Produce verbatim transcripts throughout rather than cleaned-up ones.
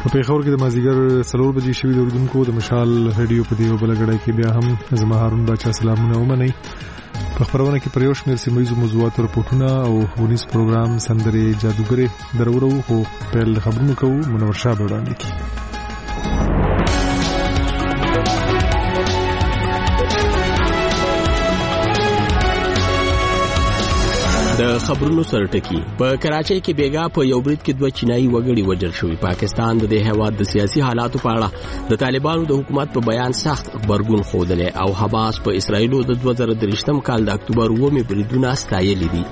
په پیښور کې د مازیګر څلور بجې شوي د اردوونکو د مشال رادیو په دیو بل غړای کې بیا هم زما هارون باچا سلامونه ومنئ. په خبرونه کې پر یو شمېر سیمه ییزو موضوعاتو رپورټونه او ښوونیز پروګرام سندرې جادوګرې درورو خو پیل خبرونه کوو. منور شاه به وړاندې کړي. د خبرونو سرټکی په کراچۍ کې بیګا په یو برید کې دوه چینایي وګړي وژل شوي. پاکستان د دې هیواد د سیاسي حالاتو په اړه د طالبانو د حکومت په بیان سخت خبرګون خوده او حماس په اسرایلو د دوه زره درې کال د اکتوبر اوومې بریدونه ستایلي دي.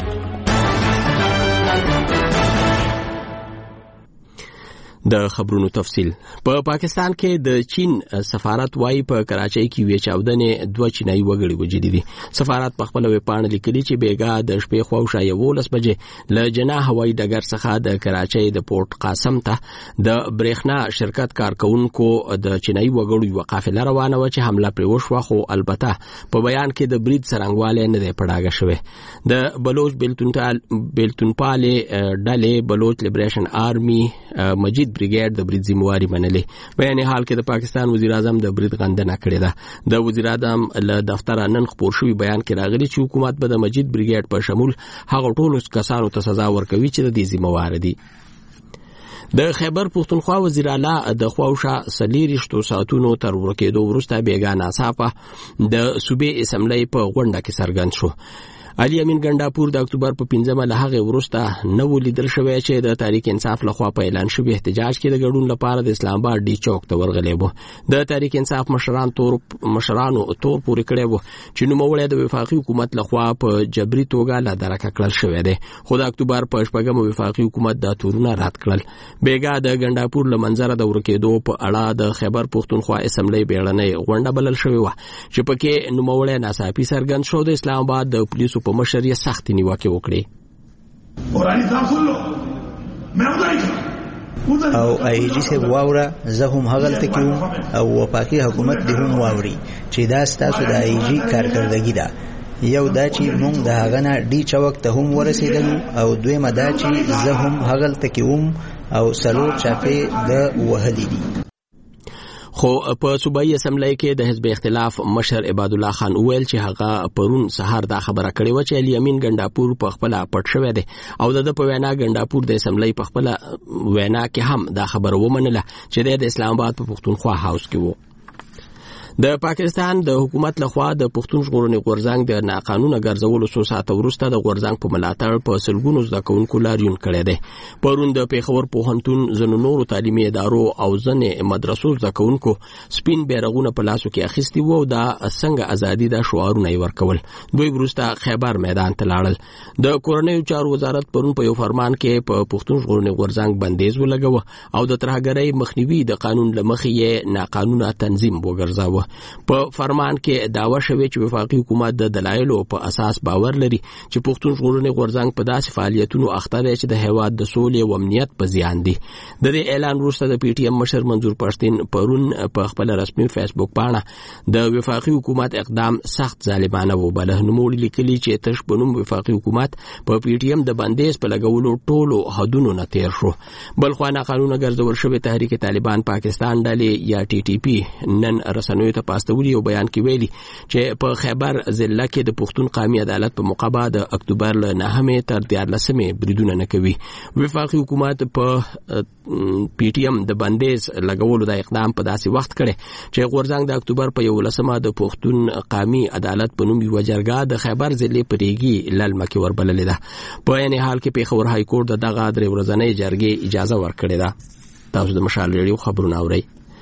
د خبرونو تفصیل په پا پاکستان کې د چین سفارت وايي په کراچۍ کې وی چاودنې دوه چینایي وګړي وژلي دي. سفارت په خپل ویب پاڼه لیکلي چې بیګا د شپې خواوشا یولس بجې له جنا هوایي ډګر څخه د کراچۍ د پورت قاسم ته د برېښنا شرکت کارکونکو د چینایي وګړو یو قافله روانه و چې حمله پرې وشوه، خو البته په بیان کې د برید څرنګوالی نه دی پړاګه شوی. د بلوچ بیلتونپالې ډلې بلوچ لیبریشن آرمي مجید بریګیډ د برید ذمہواری منلې. بیان حال کې د پاکستان وزیر اعظم د برید غندنه کړې ده. د وزیر اعظم له دفتر نن خبر شوی بیان کې راغلی چې حکومت به د مجید بریګیډ په شمول هغه ټولو کسانو ته سزا ورکوي چې د دې ذمہوار دي. د خیبر پختونخوا وزیر اعلی د خواوشا سلیریشتو ساتونو تر ورکېدو وروسته بیګا ناڅاپه د صوبې اسمبلی په غونډه کې څرګند شو. علي امین ګنداپور د اکتوبر په پنځمه له هغه وروسته نو لیدل شوی چې د تحریک انصاف لخوا په اعلان شوی احتجاج کې د ګډون لپاره د اسلام آباد ډي چوک ته ورغلی وو. د تحریک انصاف مشران تور مشرانو تور پورې کړی وو چې نوموړی د وفاقي حکومت لخوا په جبري توګه له درکه کړل شوی دی، خو د اکتوبر په شپږمه وفاقي حکومت دا تورونه رد کړل. بیګا د ګنداپور له منظره د ورکېدو په اړه د خیبر پختونخوا اسمبلی بیړنۍ غونډه بلل شوې وه چې پکې نوموړی ناڅاپي څرګند شو د اسلام آباد د پولیسو په مشر یې سختې نیوکې وکړې. او آی جی سی واوره زه هم هغلته کې وم او وفاقي حکومت دې هم واوري چې دا ستاسو د آی جی کارکردګي ده. یو دا چې موږ د هغه نه ډي چوک ته هم ورسېدلو او دویمه دا چې زه هم هغلته کې وم او څلور چاپې د وهلي دي. خو په صوبایي اسمبلی کې د حزب اختلاف مشر عباد الله خان وویل چې هغه پرون سهار دا خبره کړې و چې علي امین ګنداپور په خپل پټ شوی دی او د په وینا ګنداپور د اسمبلی په خپل وینا کې هم دا خبره ومنله چې د اسلام آباد په پختونخوا هاوس کې وو. د پاکستان د حکومت لخوا د پښتون ژغورنې غورځنګ د ناقانونه ګرځولو څو ساعته وروسته د غورځنګ په ملاتړ په سلګونو زده کوونکو لاریون کړی دی. پرون د پیښور پوهنتون ځینو نورو تعلیمي ادارو او ځینې مدرسو زده کوونکو سپین بیرغونه په لاسو کې اخیستي وو او د څنګه ازادي د شعارونه یې ورکول. دوی وروسته خیبر میدان ته لاړل. د کورنیو چارو وزارت پرون په یو فرمان کې په پښتون ژغورنې غورځنګ بندیز ولګاوه او د ترهګرۍ مخنیوي د قانون له مخې یې ناقانونه تنظیم وګرځاوه. په فرمان کې داوا شوی چې وفاقي حکومت د دلایلو په اساس باور لري چې پښتون ژغورنې غورځنګ په داسې فعالیتونو اخته دی چې د هیواد د سولې او امنیت په زیان دي. د دې اعلان وروسته د پی ټی ایم مشر منظور پښتين پرون په خپل رسمي فیسبوک باندې د وفاقي حکومت اقدام سخت ظالمانه وباله. نوموړي لیکلي چې تش بنوم وفاقي حکومت په پی ټی ایم د بندیز په لګولو ټولو حدونو نه تیر شو. بل خو ناقانونه ګرځول شوی تحریک طالبان پاکستان ډلې یا ټي ټي پی نن رسنیو ته پاستوي او بیان کې ویلي چې په خیبر ضلع کې د پښتون قومي عدالت په مقابله د اکتوبر له نهمې تر دیارلسمې بریدونه نه کوي. وفاقي حکومت په پی ټی ایم د بندیز لګولو د اقدام په داسې وخت کړي چې غورځنګ د اکتوبر په یولسمه د پښتون قومي عدالت په نوم یو جرګه د خیبر ضلع پریږي للمه کې وربللې ده. په یعنی حال کې پیښور های کورټ د دغه درې ورځنۍ جرګې اجازه ورکړې ده. تاسو د مشال ریډیو خبرونه اورئ.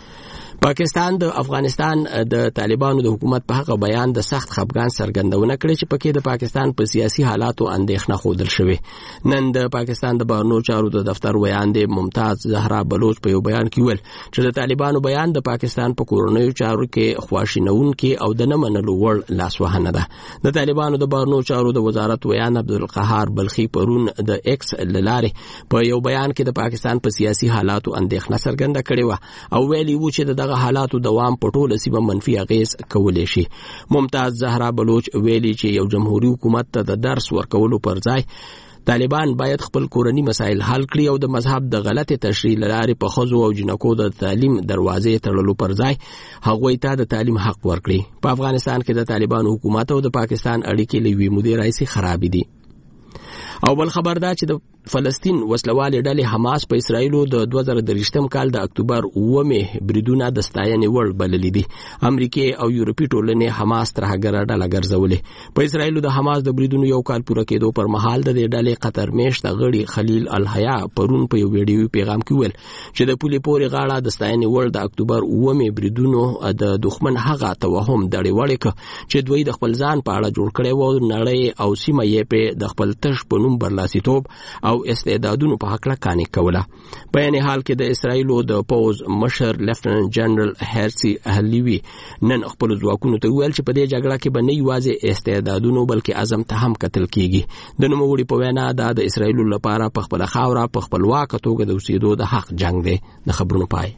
پاکستان د افغانستان د طالبانو د حکومت په حق بیان د سخت خفګان څرګندونه کړې چې پکې د پاکستان په سیاسي حالاتو اندېښنه خوندل شوې. نن د پاکستان د بهرنیو چارو د دفتر ویاندې ممتاز زهرا بلوچ په یو بیان کې ویل چې د طالبانو بیان د پاکستان په کورنیو چارو کې خواشینونکي او د نه منلو وړ لاسوهنه ده. د طالبانو د بهرنیو چارو د وزارت ویان عبدالقهار بلخي پرون د ایکس لاره په یو بیان کې د پاکستان په سیاسي حالاتو اندېښنه څرګنده کړې و او ویلي و چې دغه حالاتو دوام په ټوله سیمه منفي اغیز کولی شي. ممتاز زهرا بلوچ ویلي چې یو جمهوریت حکومت ته د درس ورکولو پر ځای طالبان باید خپل کورنی مسایل حل کړي او د مذهب د غلطه تشریح لارې په خزو او جنکو د تعلیم دروازې تړلو پر ځای هغوی ته د تعلیم حق ورکړي. په افغانستان کې د طالبان حکومت او د پاکستان اړیکې لوي مودې راځي خراب دي. او بل خبر دا چې د فلسطین وسلوال ډلې حماس په اسرایلو د دوه زره درې کال د اکتوبر اومه بریدونه د ستاینې وړ بللي دي. امریکای او یورپی ټولنې حماس تر هغه ډله ګرځولې. په اسرایلو د حماس د بریدونو یو کال پوره کېدو پر مهال د ډلې قطر میشت غړي خلیل الحیا پرون په یو ویډیو پیغام کې ویل چې د پولې پورې غاړه د ستاینې وړ د اکتوبر اومه بریدونو د دښمن هغه توهم دړې وړې ک چې دوی د خپل ځان په اړه جوړ کړي وو، نړۍ او سیمه یې په د خپل تش په نوم برلاسیتوب او استعدادونو په حق لا کانې کوله. په یعنی حال کې د اسرایلو د پوز مشر لیفټننټ جنرال هرسی اهلیوی نن خپل ځواکونو ته ویل چې په دې جګړه کې به نه یوازې استعدادونو بلکې عزم ته هم قتل کیږي. د نوموړي په وینا دا د اسرایلو لپاره په خپل خاوره په خپلواک توګه د اوسېدو د حق جنگ دی. د خبرونو پای.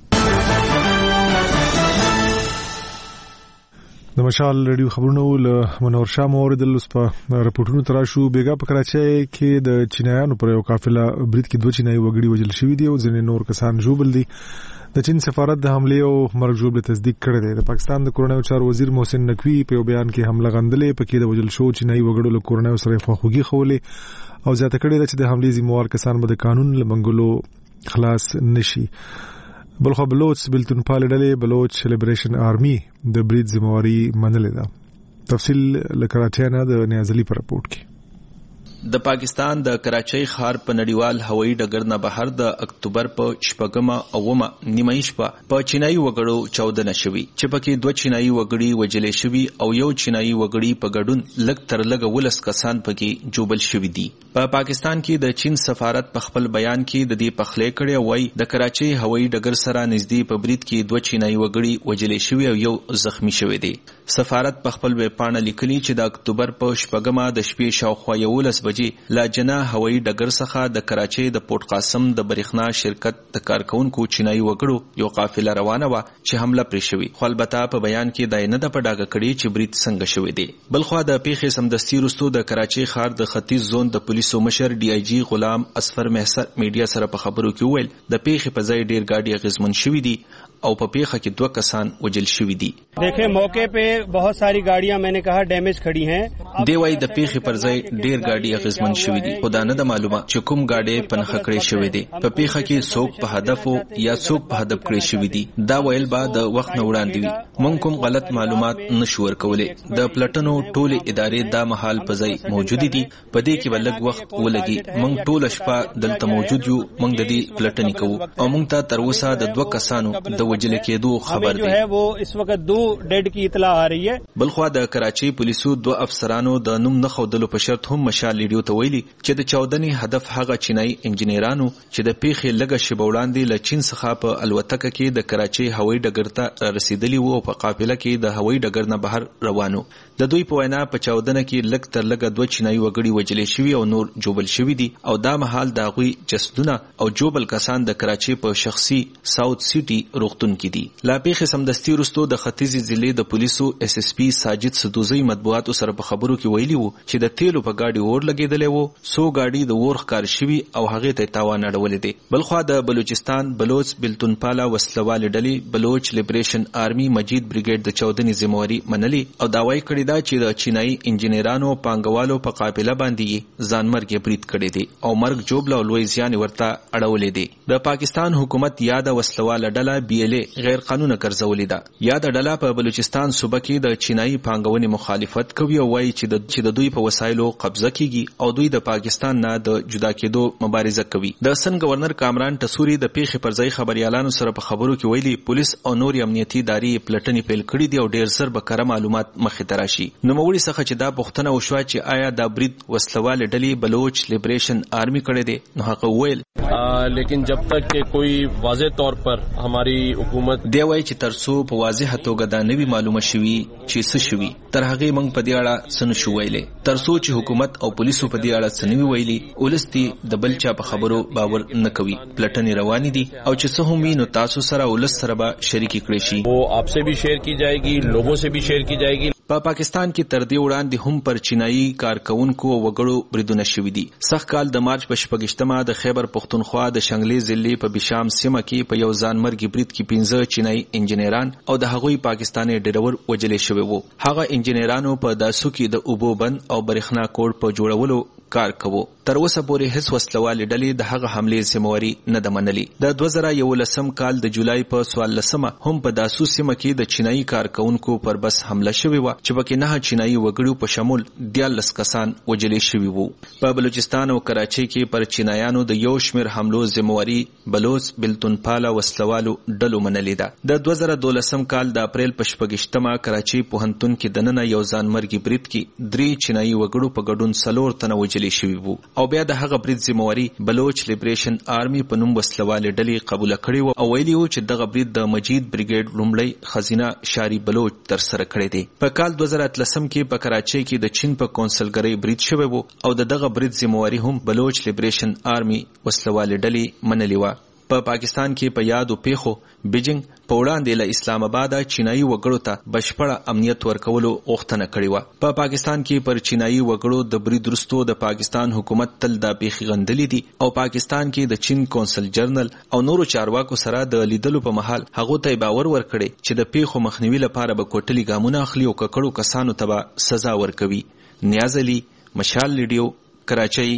د مشال ریډیو خبرونه له منور شاه موردل اوس په رپورټونو تراشو. بیګا په کراچۍ کې د چینایانو پر یو قافله برید کې دوه چینایي وګړي وژل شوي دي او ځینې نور کسان ژوبل دي. د چین سفارت د حمله او مرګ ژوبل تصدیق کړی دی. د پاکستان د کورنیو چارو وزیر محسن نقوی په یو بیان کې حمله غندلې پکې د وژل شو چینایي وګړو له کورنیو سره خواخوږي خولې او زیاته کړې ده چې د حملې ذمہوار کسان به د قانون له منګولو خلاص نشي. بلخو بلوچ بلتونپال ډلې بلوچ لیبریشن آرمي د برید ذمہواری منلې ده. تفصیل له کراچۍ نه د نیازلی پر رپورت کې. د پاکستان د کراچۍ ښار په نړیوال هوایي ډګر نه بهر د اکتوبر په شپږمه اومه نیمه شپه په چینایي وګړو چاودنه شوې چې پکې دوه چینایي وګړي وژل شوي او یو چینایي وګړي په ګډون لږ تر لږه ولس کسان پکې جوبل شوي دي. په پاکستان کې د چین سفارت په خپل بیان کې د دې پخلې کړي وای د کراچۍ هوایي ډګر سره نږدې په برید کې دوه چینایي وګړي وژل شوي او یو زخمی شوی دی. سفارت په خپل ویب پاڼه لیکلي چې د اکتوبر په شپږمه د شپې شاوخوا یولس بجې لا جنا هوایي ډګر څخه د کراچۍ د پورت قاسم د برېښنا شرکت د کارکونکو چینایي وګړو یو قافله روانه و چې حمله پرې شوې. خو البته په بیان کې دا نه د پډاګه کړي چې برید څنګه شوی دی. بلخو د پیښې سمدستي وروسته د کراچۍ ښار د ختیځ زون د پولیسو مشر ډي آی جی غلام اصفر محسر میډیا سره په خبرو کې ویل د پیښې په ځای ډیر گاډي اغیزمن شوې دي او په پیښه کې دوه کسان وژل شوي دي. دیکھیں موقع पे बहुत सारी गाड़ियां मैंने कहा डैमेज खड़ी हैं. دی وای د پیښې پر ځای ډیر گاډي اغیزمن شوي دي. خو دا نه د معلومه چې کوم گاډي په نښه کړې شوې دي. په پیښه کې څوک په هدف یا څوک په هدف کړې شوي دي دا ویل با د وخت نه وړاندې وي. مونږ کوم غلط معلومات نشو ورکولای. د پلټنو ټولې ادارې دا مهال په ځای موجود دي. په دې کې ولګ وخت ولګي. مونږ ټول شپه دلته موجود یو. مونږ د دې پلټنې کوو او مونږ ته تر اوسه د دوه کسانو د وژل کېدو خبر دی. है वो इस वक्त दो डेड की इतला आ रही है. بلخوا د کراچۍ پولیسو دوه افسرانو د نوم نه خودلو په شرط هم مشال لیډیو ته ویلي چې د چاودنې هدف هغه چینایي انجنیرانو چې د پیښې لږه شیبه وړاندې له چین څخه په الوتکه کې د کراچۍ هوایي ډګر ته رسیدلی وو او په قافله کې د هوایي ډګر نه بهر روانو. د دوی په وینا په چاودنه کې لږ تر لږه دوه چینایي وګړي وژل شوي او نور جوبل شوي دي او دا مهال د هغوی جسدونه او جوبل کسان د کراچۍ په شخصي ساوث سیټي روغتون کې دي. لا پیښې سمدستي وروسته د ختیځې ضلع د پولیسو اس اس پی ساجد سدوزی مطبوعاتو سره په خبرو کې ویلي وو چې د تیلو په گاډي اور لګیدلې وو. سو گاډي د اور ښکار شوي او هغه ته تاوان اړولې دي. بلخوا د بلوچستان بلوچ بلتونپاله وسلوال ډلې بلوچ لیبریشن آرمي مجید بریګیډ د چاودنې ذمہواری منلي او داوای کړی دا چې د چینایي انجنیرانو پانګوالو په قافله باندې ځانمرګ برید کړی دی او مرګ جوړ او لوی زیان ورته اړولې دي. د پاکستان حکومت یاد وسلوال ډله بی ال ای غیر قانوني ګرځولې ده. یاد ډله په بلوچستان صوبه کې د چینایي پانګونې مخالفت کوي او وایي چې د چې د دوی په وسایلو قبضه کیږي او دوی د پاکستان نه د جدا کېدو مبارزه کوي. د سن گورنر کامران ټسوري د پیښې پر ځای خبريالانو سره په خبرو کې ویلي پولیس او نور امنیتي ادارې پلټنې پیل کړې دي او ډیر زر به کره معلومات مخې ته راشي. نو موږ څخه چې دا پوښتنه وشوه چې آیا دا برید وسلوال ډلې بلوچ لیبریشن آرمی کړی دی نو هغه ویل لیکن جب تک کہ کوئی واضح طور پر ہماری حکومت دی وای چې ترڅو په واضح توګه دا نوی معلومه شوي چې څه شوي تر هغه موږ په دې اړه څه نشو ویلې. ترڅو چې حکومت او پولیسو په دې اړه څه نوی ویلي ولستي د بل چا په خبرو باور نه کوي. پلټنې روانې دي او چې څه هم نو تاسو سره ولس سره به شریک کړئ شي. وہ آپ سے بھی شیئر کی جائے گی، لوگوں سے بھی شیئر کی جائے گی. په پا پاکستان کې تر دې وړاندې هم پر چینایي کارکونکو وګړو بریدونه شوي دي. سخت کال د مارچ په شپږشتمه د خیبر پختونخوا د شنګلې ضلع په بشام سیمه کې په یو ځانمرګي برید کې پنځه چینایي انجنیران او د هغوی پاکستاني ډریور وژل شوي وو. هغه انجنیرانو په داسو کې د اوبو بند او برېښنا کوډ په جوړولو کار کوو. تر اوسه پورې هیڅ وسلوالې ډلې د هغه حملې ذمہواري نه ده منلې. د دوه زره یولسم کال د جولای په څوارلسمه هم په داسو سیمه کې د چینایي کارکونکو پر بس حمله شوې وه چې پکې نه چینایي وګړو په شمول دیارلس کسان وژل شوي وو. په بلوچستان او کراچۍ کې پر چینایانو د یو شمېر حملو ذمہواري بلوچ بلتونپاله وسلوالو ډلو منلې ده. د دوه زره دولسم کال د اپریل په شپږشتمه کراچۍ پوهنتون کې دننه یو ځانمرګي برید کې درې چینایي وګړو په ګډون څلور تنه وژل شوي وو او بیا د هغه برید ذمہواري بلوچ لیبریشن آرمي په نوم وسلوالې ډلې قبول کړې وو او ویلي وو چې دغه برید د مجید بریګیډ لومړی خزینه شاری بلوچ تر سره کړی دی. په کال دوه زره اتلسم کې په کراچۍ کې د چین په کونسلګرۍ برید شوی وو او د دغه برید ذمہواري هم بلوچ لیبریشن آرمي وسلوالې ډلې منلې وه. په پا پاکستان کې په یادو پیښو بیجینګ په وړاندې له اسلام آباد چینایي وګړو ته بشپړه امنیت ورکولو غوښتنه کړې وه. په پا پاکستان کې پر چینایي وګړو د برید وروسته د پاکستان حکومت تل دا پیښې غندلې دي او پاکستان کې د چین کونسل جنرال او نورو چارواکو سره د لیدلو په مهال هغه ته باور ورکړي چې د پیښو مخنیوي لپاره به کوټلي ګامونه اخلي او ککړو کسانو ته به سزا ورکوي. نیاز علي، مشال ریډیو، کراچۍ.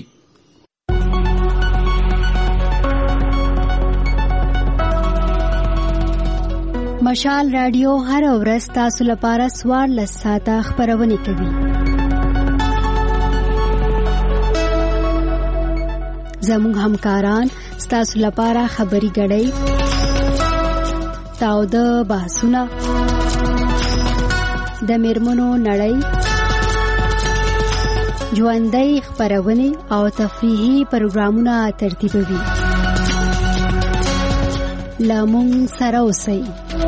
مشال رادیو هر ورځ تاسو لپاره څوارلس ساعته خبرونه کوي. زموږ همکاران تاسو لپاره خبري غړي تاوده بحثونه د میرمنو نړۍ ژوندۍ خبرونه او تفریحي پروګرامونه ترتیبوي. لامون سره اوسئ.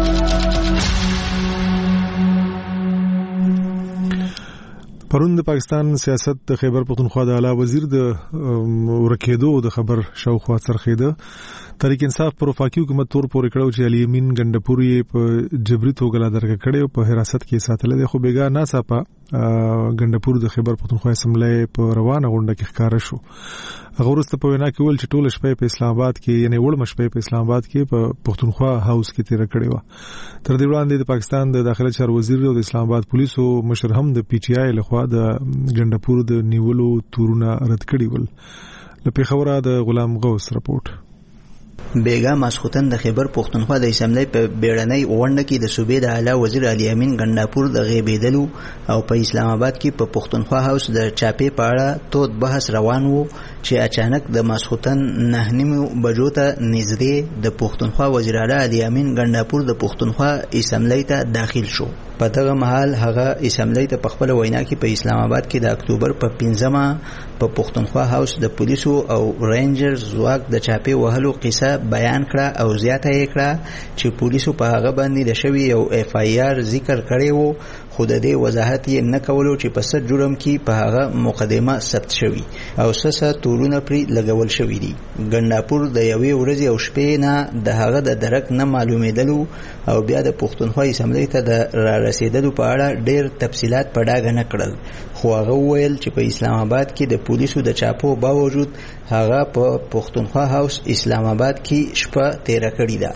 پرون د پاکستان سیاست د خیبر پختونخوا د اعلی وزیر د ورکېدو د خبر شاوخوا څرخېده. تحریک انصاف پر وفاقي حکومت تور پورې کړو چې علي امین ګندپوري په جبري توګه لا درک کړي او په حراست کې ساتل دي. خو بیګا ناڅاپه ګندپور د خیبر پختونخوا اسمبلی په روانه غونډه کې ښکار شو. هغه ورسته په وینا کې ول چې ټول شپه په اسلام آباد کې یعنی وړ مشپې په اسلام آباد کې په پختونخوا هاوس کې تیر کړي و. تر دې وړاندې د پاکستان د داخله چارو وزیر او د اسلام آباد پولیسو مشر هم د پی ټی آی لخوا د ګندپور د نیولو تورونه رد کړي ول. لپاره خبره د غلام غوث رپورټ. بیګا ماسختن د خیبر پختونخوا د اسمبلی په بیړنۍ غونډه کې د صوبې د اعلی وزیر علي امین ګندپور د غیبېدلو او په اسلام آباد کې په پختونخوا هاوس د چاپې په اړه تود بحث روان وو چې اچانک د ماسختن نه نیمو بجو ته نږدې د پختونخوا وزیر اعلی علي امین ګندپور د پختونخوا اسمبلی ته داخل شو. په دغه مهال هغه اسمبلی ته په خپل وینا کې په اسلام آباد کې د اکتوبر په پنځمه په پختونخوا هاوس د پولیسو او رینجر ځواک د چاپې وهلو قصه بیان کړه او زیاته یې کړه چې پولیسو په هغه باندې د شوی یو اف آی آر ذکر کړی وو خو د دې وضاحت یې نه کولو چې په څه جرم کې په هغه مقدمه ثبت شوی او څه تورونه پرې لګول شوی دي. ګندپور د یوې ورځې او شپې نه د هغه د درک نه معلومېدلو او بیا د پختونخوا اسمبلی ته د را رسیدلو په اړه ډېر تفصيلات په ډاګه نه کړل. خو هغه وویل چې په اسلام آباد کې د پولیسو د چاپو باوجود هغه په پختونخوا هاوس اسلام آباد کې شپه تیره کړې ده.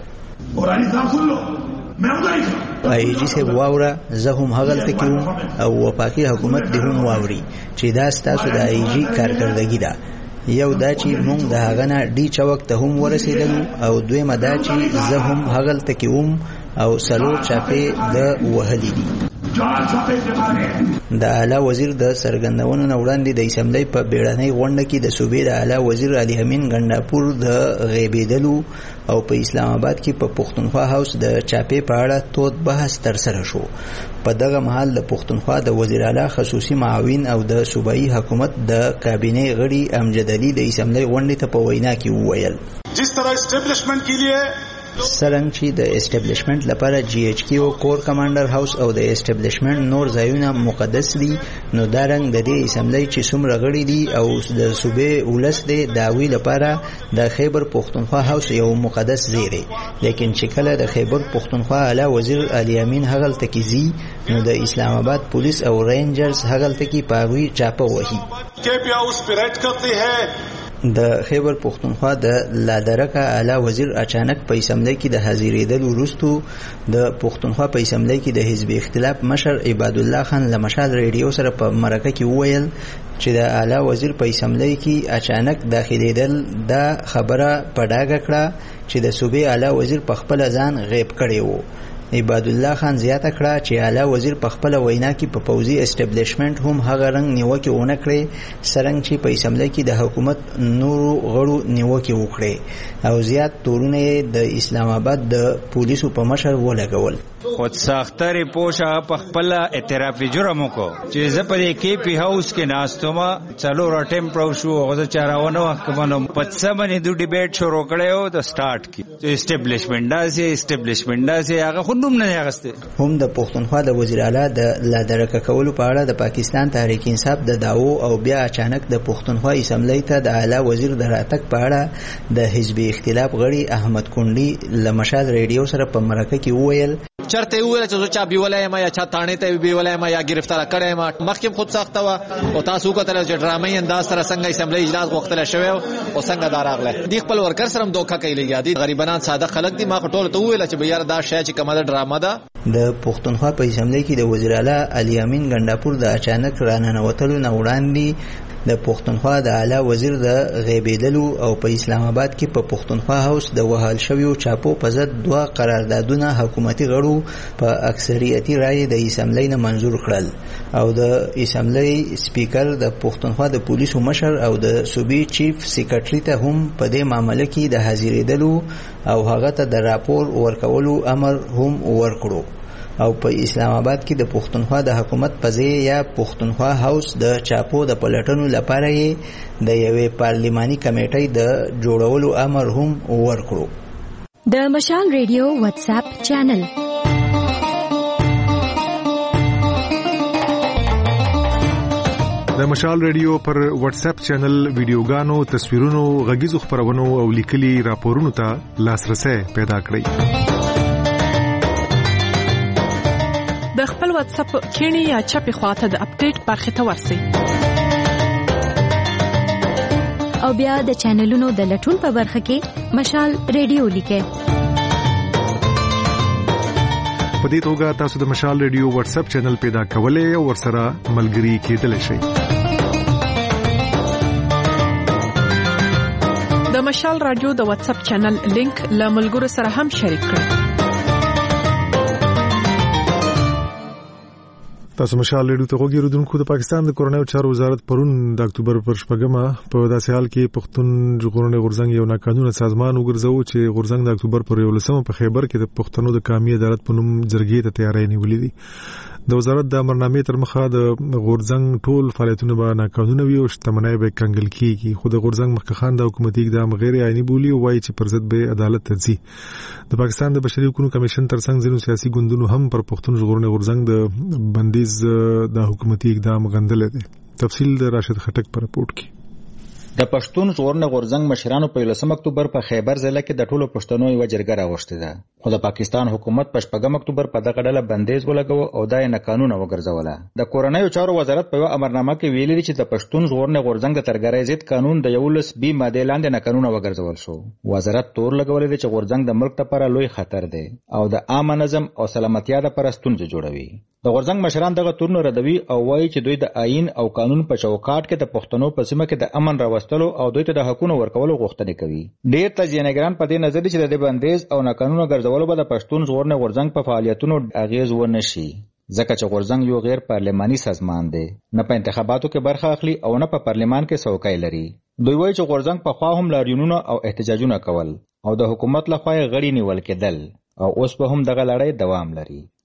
آی جی سے واوره زه هم هغلته کې او وفاقي حکومت دې هم واوري چې دا ستاسو د آی جی کارکردګي ده. یو دا چې موږ د هغه نه ډي چوک ته هم ورسېدلو او دویمه دا چې زه هم هغلته کې وم او څلور چاپې د وهلې دي. د اعلی وزیر د سرګندونو نه وړاندې د اسمبلی په بیړنۍ غونډه کې د صوبې د اعلی وزیر علي امین ګندپور د غیبېدلو او په اسلام آباد کې په پختونخوا هاوس د چاپې په اړه تود بحث ترسره شو. په دغه مهال د پختونخوا د وزیر اعلی خصوصي معاون او د صوبایي حکومت د کابینې غړي امجد علي د اسمبلی غونډې ته په وینا کې وویل जिस तरह एस्टेब्लिशमेंट के लिए سرنګ چې د اسټابلیشمنت لپاره جی ایچ کیو کور کمانډر هاوس او د اسټابلیشمنت نور ځایونه مقدس دي، نو دا رنګ د دې اسمبلی چې څومره غړي دي او د صوبې ولس دی داوی لپاره د خیبر پختونخوا هاوس یو مقدس ځای دی. لیکن چې کله د خیبر پختونخوا اعلی وزیر علي امین هغلته کې ځي نو د اسلام آباد پولیس او رینجرز هغلته کې پاغوي چاپه وهي. د خیبر پختونخوا د لادرکه اعلی وزیر اچانک په اسمبلی کې د حاضرېدل وروسته د پختونخوا په اسمبلی کې د حزب اختلاف مشر عباد الله خان له مشال ریډیو سره په مرکه کې وویل چې د اعلی وزیر په اسمبلی کې اچانک داخليدل دا خبره په ډاګه کړه چې د صوبې اعلی وزیر په خپل ځان غیب کړی وو. عباد الله خان زیاته کړه چې اعلی وزیر په خپل وینا کې په پوزي اسټابلیشمنت هم هغه رنګ نیوکه ونه کړې سرنګ چې په اسمبلی کې د حکومت نورو غړو نیوکه وکړي او زیات تورونه د اسلام آباد د پولیسو په مشر ولګول. خود ساختر پوشا په خپل اعتراف جرم کو چې زه په کې پی هاوس کې ناستوما چلو راټم پرو شو غوځه چارونه وکمنو پڅه باندې د ډیبیټ شروع کړو د سٹارټ کی اسټابلیشمنت دا سي اسټابلیشمنت دا سي هغه خندوم نه یغسته. هم د پښتونخوا د وزیر اعلی د لادرکه کولو په اړه د پاکستان تحریک انصاف د داوو او بیا اچانک د پښتونخوا اسمبلی ته د اعلی وزیر د راتګ په اړه د حزب اختلاف غړي احمد کونډي لمشاد ریډیو سره په مرکه کې وویل چرته ویل چې چا بیولای ما یا چا تانه ته بیولای ما یا گرفتار کړای ما مخکې خود ساخته وا او تاسو کتل چې ډرامې انداز سره څنګه اسمبلی اجلاس وختل شوی او څنګه داراغله دی خپل ورکر سره دوکه کوي لګیا دي غریبانان ساده خلک دي. ما ټول ته ویل چې بیا دا شای چې کومه ډرامه ده. د پښتونخوا په اسمبلی کې د وزیر اعلی علي امین ګنداپور د اچانک راننوتلو نه وړاندې د پښتونخوا د اعلی وزیر د غیبېدلو او په اسلام آباد کې په پښتونخوا هاوس د وهال شویو چاپو په ضد دوه قراردادونه حکومتي غړو په اکثریتي رائے د اسمبلی نه منزور کړل او د اسمبلی سپیکر د پښتونخوا د پولیسو مشر او د صوبې چیف سیکریټری ته هم په دې معاملې کې د حاضرېدلو او هغه ته د راپور ورکولو امر هم ورکړو او په اسلام آباد کې د پښتونخوا د حکومت په ځای یا پښتونخوا هاوس د چاپو د پلټنو لپاره یې د یوې پارلیماني کمیټې د جوړولو امر هم ورکړو. د مشال ریډیو واتس اپ چینل د مشال ریډیو پر واتس اپ چینل ویډیوګانو، تصویرونو، غږیزو خبرونو او لیکلي راپورونو ته لاسرسي پیدا کړئ. د خپل واتس اپ کینی یا چپی خواته د اپډیټ برخه ته ورسئ او بیا د چینلونو د لټون په برخه کې مشال ریډیو لیکئ. په دې توګه تاسو د مشال ریډیو واتس اپ چینل پیدا کولای او ورسره ملګري کېدلی شئ. د مشال رادیو د واتس اپ چینل لینک له ملګرو سره هم شریک کړئ. تاسو مشال ریډیو ته وګورئ. دونکو د پاکستان د کورنیو چارو وزارت پرون د اکتوبر پر شپږمه په داسې حال کې پښتون ژغورنې غورځنګ یو ناقانونه سازمان وګرځاو چې غورځنګ د اکتوبر پر یولسمه په خیبر کې د پښتنو د قومي عدالت په نوم جرګې ته تیاری نیولې دي. د وزارت د امرنامې تر مخه د غورځنګ ټول فعالیتونه به ناقانونه وي او شتمنۍ به کنګل کیږي. خو د غورځنګ مخکخان د حکومتي اقدام غیر عیني بولی او وايي چې پر ضد به عدالت ته ځي. د پاکستان د بشري حقوقو کمیشن ترڅنګ ځینو سیاسي ګوندونو هم پر پښتون ژغورنې غورځنګ د بندیز د حکومتي اقدام غندل دي. تفصیل د راشد خټک پر رپورت کې. د پښتون ژغورنې غورځنګ مشرانو په یولسم اکتوبر په خیبر ضلع کې د ټولو پښتنو یو جرګه راغوښتې ده، خو د پاکستان حکومت په شپږم اکتوبر په دغه ډله بندیز ولګاوه او دا یې ناقانونه وګرځوله. د کورنیو چارو وزارت په یو امرنامه کې ویلي دي چې د پښتون ژغورنې غورځنګ د ترګرۍ ضد قانون د یولس بي ماده لاندې ناقانونه وګرځول شو. وزارت تور لګولې چې غورځنګ د ملک لپاره لوی خطر دی او د عامه نظم او سلامتیا لپاره ستونزې جوړوي. د غورځنګ مشران دغه تورونه ردوي او وایي چې دوی د آئین او قانون په چوکاټ کې د پښتنو په سیمه کې د امن راوستلو او دوی ته د حقونو ورکولو غوښتنه کوي. ډېر تجزیه‌نګران په دې نظر دي چې د بندیز او ناقانونه ګرځولو به د پښتون ژغورنې غورځنګ په فعالیتونو اغیز ونه شي، ځکه چې غورځنګ یو غیر پارلماني سازمان دی، نه په انتخاباتو کې برخه اخلي او نه په پارلمان کې څوکۍ لري. دوی وایي چې غورځنګ په خوا هم لاریونونه او احتجاجونه کول او د حکومت لخوا غړي نیول کېدل او اوس به هم دغه لړۍ دوام لري.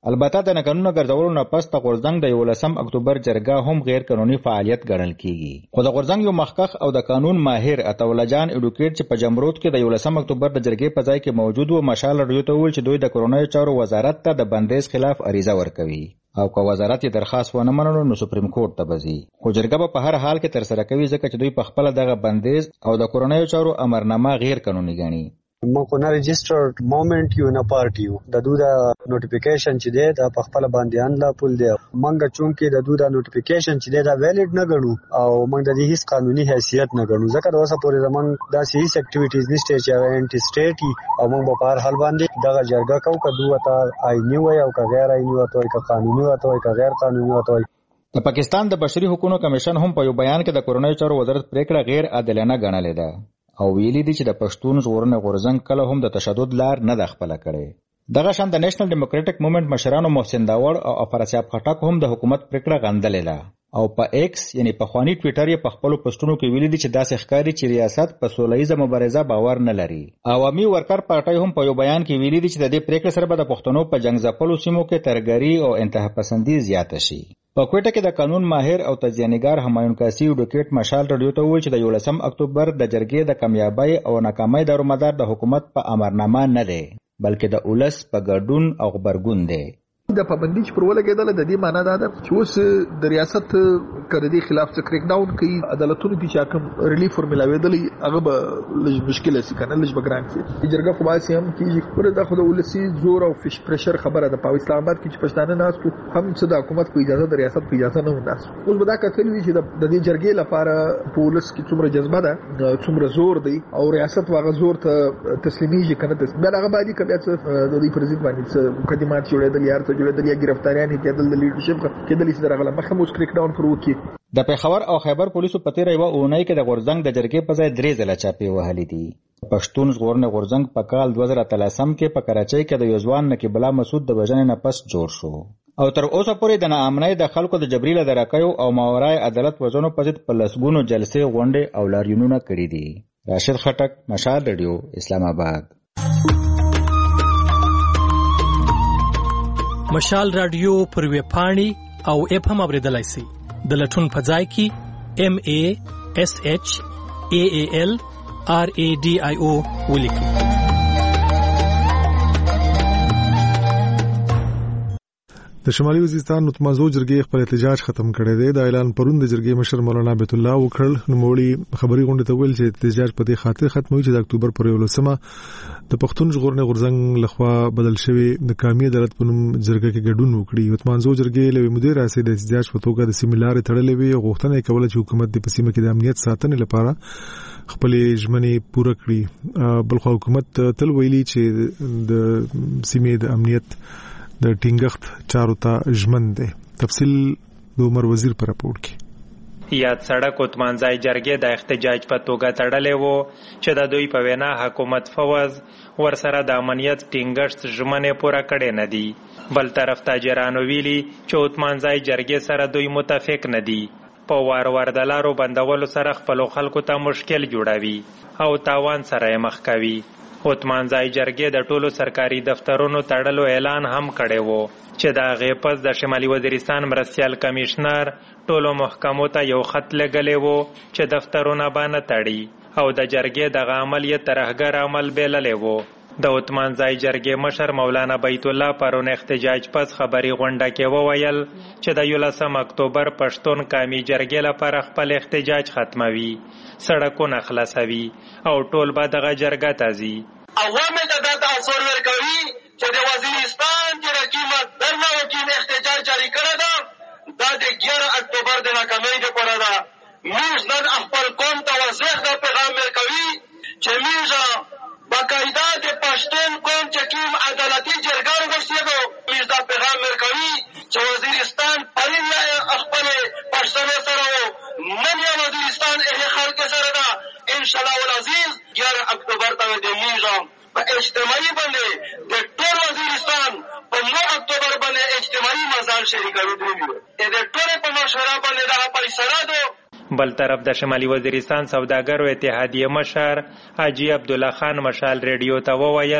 البته د قانون ګرځولو نه پس د غورځنګ د یولسم اکتوبر جرګه هم غیر قانوني فعالیت ګڼل کیږي. خو د غورځنګ یو مخکخ او د قانون ماهر عطاالله جان اډوکیټ چې په جمرود کې د یولسم اکتوبر د جرګې په ځای کې موجود و مشال رادیو ته وویل چې دوی د کورونایي چارو وزارت ته د بندیز خلاف عریضه ورکوي او که وزارت یې درخواست ونه منلو نو سپریم کورټ ته بځي. خو جرګه به په هر حال کې ترسره کوي ځکه چې دوی په خپل دغه بندیز او د کورونایي چارو امرنامه غیر قانوني ګڼي. موږ کو نه ريجسترډ موومېنټ یو نه پارټي یو د دوی د نوټیفیکیشن چې دی د په خپل باندې ان لا پول دی. موږ چون کې د دوی د نوټیفیکیشن چې دی دا ویلیډ نه ګڼو او موږ د دې هیڅ قانوني حیثیت نه ګڼو ځکه د اوسه پورې زمونږ د هیڅ اکټیویټیز نشته چې انټي سټیټي او موږ په هر حال باندې دغه جرګه کوو که دوی ته آئینی وي او که غیر آئینی وي او که قانوني وي او که غیر قانوني وي. د پاکستان د بشري حقوقو کمیشن هم په یو بیان کې د کورونایي چارو وزارت پریکړه غیر عادلانه ګڼلې ده او ویلي دي چې د پښتون ژغورنې غورځنګ کله هم د تشدد لار نه ده خپله کړې. دغه شان د نیشنل ډیموکراټک موومېنټ مشرانو محسن داوړ او افراسیاب خټک هم د حکومت پریکړه غندلې ده او په ایکس یعنی پخواني ټویټر یې په خپلو پوسټونو کې ویلي دي چې داسې ښکاري چې ریاست په سوله ییزه مبارزه باور نه لري. عوامي ورکر پارټۍ هم په یو بیان کې ویلي دي چې د دې پریکړې سره به د پښتنو په جنګ ځپلو سیمو کې ترګري او انتها پسندي زیاته شي. په کوټه کې د قانون ماهر او تجزیه‌نګار همایون کاسي اډوکیټ مشال رادیو ته وویل چې د یولسم اکتوبر د جرګې د کامیابی او ناکامۍ دارومدار د حکومت په امرنامه نه دی بلکې د اولس په ګډون او غبرګون دی. د پابندۍ چې پر ولګېدله د دې معنا دا ده چې اوس د ریاست که د دې خلاف څه کریک ډاون کوي عدالتونو کې چې کوم ریلیف ورمیلاوېدلی هغه به لږ مشکله شي که نه لږ به ګران شي. جرګه خو باسي هم کېږي ولې دا خو د ولسي زور او پرشر خبره ده. په اسلام آباد کې چې پښتانه ناست وو هم څه د حکومت په اجازه د ریاست په اجازه نه وو ناست. اوس به دا کتل وي چې د دې جرګې لپاره په ولس کې څومره جذبه ده څومره زور دی او ریاست هغه زور ته تسلیمیږي که نه تسلیم. بیا هغه باندې که بیا څه د دوی پر ضد باندې څه مقدمات جوړېدل یا څه جوړېدل یا ګرفتاریان کېدل د لیډرشپ کېدل چې درغله مخه موږ کریک ډاون پر وکړي. د پیښور او خیبر پولیسو په تیره یوه اونۍ کې د غورځنګ د جرګې په ځای درې ځله چاپې وهلې دي. پښتون ژغورنې غورځنګ په کال دوه زره اتلسم کې په کراچۍ کې د یو ځوان نقیب الله مسعود د وژنې نه پس جوړ شو او تر اوسه پورې د ناامنۍ د خلکو د جبري له درکیو او ماورای عدالت وژنو په ضد په لسګونو جلسې غونډې او لاریونونه کړي دي. راشد خټک، مشال رادیو، اسلام آباد. مشال رادیو پر ویب پاڼې او اپ هم اوریدلای شئ. د لټون په ځای کې ام ا اس اچ ا ا ال ار ا ډي آی او ولیکئ. د شمالي وزیرستان نتمازو جرګې خپل احتجاج ختم کړی دی. د اعلان پرون د جرګې مشر مولانا بیت الله وکړ. نوموړي خبري غونډه ته ویل چې احتجاج په دې خاطر ختموي چې د اکتوبر پر یولسمه د پښتون ژغورنې غورځنګ لخوا بدل شوی د قومي عدالت په نوم جرګه کې ګډون وکړي. نتمازو جرګې له مدیر رئیس د احتجاج په توګه د سیمینار تړلې وی او غوښتنه کوله چې حکومت د پسیمه کې د امنیت ساتنې لپاره خپل ژمنې پوره کړي. بلخو حکومت تل ویلي چې د سیمې د امنیت د ټینګښت چارو ته ژمن دی. تفصیل د عمر وزیر پر راپور کې. یاد سړک اتمانځای جرګې د احتجاج په توګه تړلې وو چې د دوی په وینا حکومت فوز ورسره د امنیت ټینګښت ژمنې پوره کړې نه دي. بل طرف تاجرانو ویلي چې اتمانځای جرګې سره دوی متفق نه دي. په وار وار د لارو بندولو سره خپلو خلکو ته مشکل جوړوي او تاوان سره یې مخ کوي. اتمانځای جرګې د ټولو سرکاري دفترونو تړلو اعلان هم کړی وو چې د هغې پس د شمالي وزیرستان مرستیال کمیشنر ټولو محکمو ته یو خط لګلی وو چې دفترونه به نه تړي او د جرګې دغه عمل یې ترهګر عمل بللی وو. د اتمانځای جرګې مشر مولانا بیت الله پرون احتجاج پس خبري غونډه کې وویل چې د یولسم اکتوبر پښتون قومي جرګې لپاره خپل احتجاج ختموي، سړکونه خلاصوي او ټول به دغه جرګه ته ځي. عوامو ته دا تاثر ورکوي چې د وزیرستان چې حکومت د نوکین احتجاج جاری کړی ده دا د ګیاره اکتوبر د ناکامۍ دپاره ده. موږ نن خپل قوم ته واضح دا پیغام ورکوي چې موږ باقاعده د پښتون قوم چې کوم عدالتي جرګه وغوښتېدو موږ دا پیغام ورکوي چې وزیرستان پرین یا خپلې پښتنو سره و من یا وزیرستان اهل خلک سره ده. انشاءالله العزیز ګیاره اکتوبر ته د موږ په اجتماعي باندې د ټول وزیرستان په نو اکتوبر باندې اجتماعي مزال شریکوي دوی د ټول په مشوره باندې دغه فیصله ده. بل طرف د شمالي وزیرستان سوداګرو اتحادیه مشر حاجی عبدالله خان مشال ریډیو ته وویل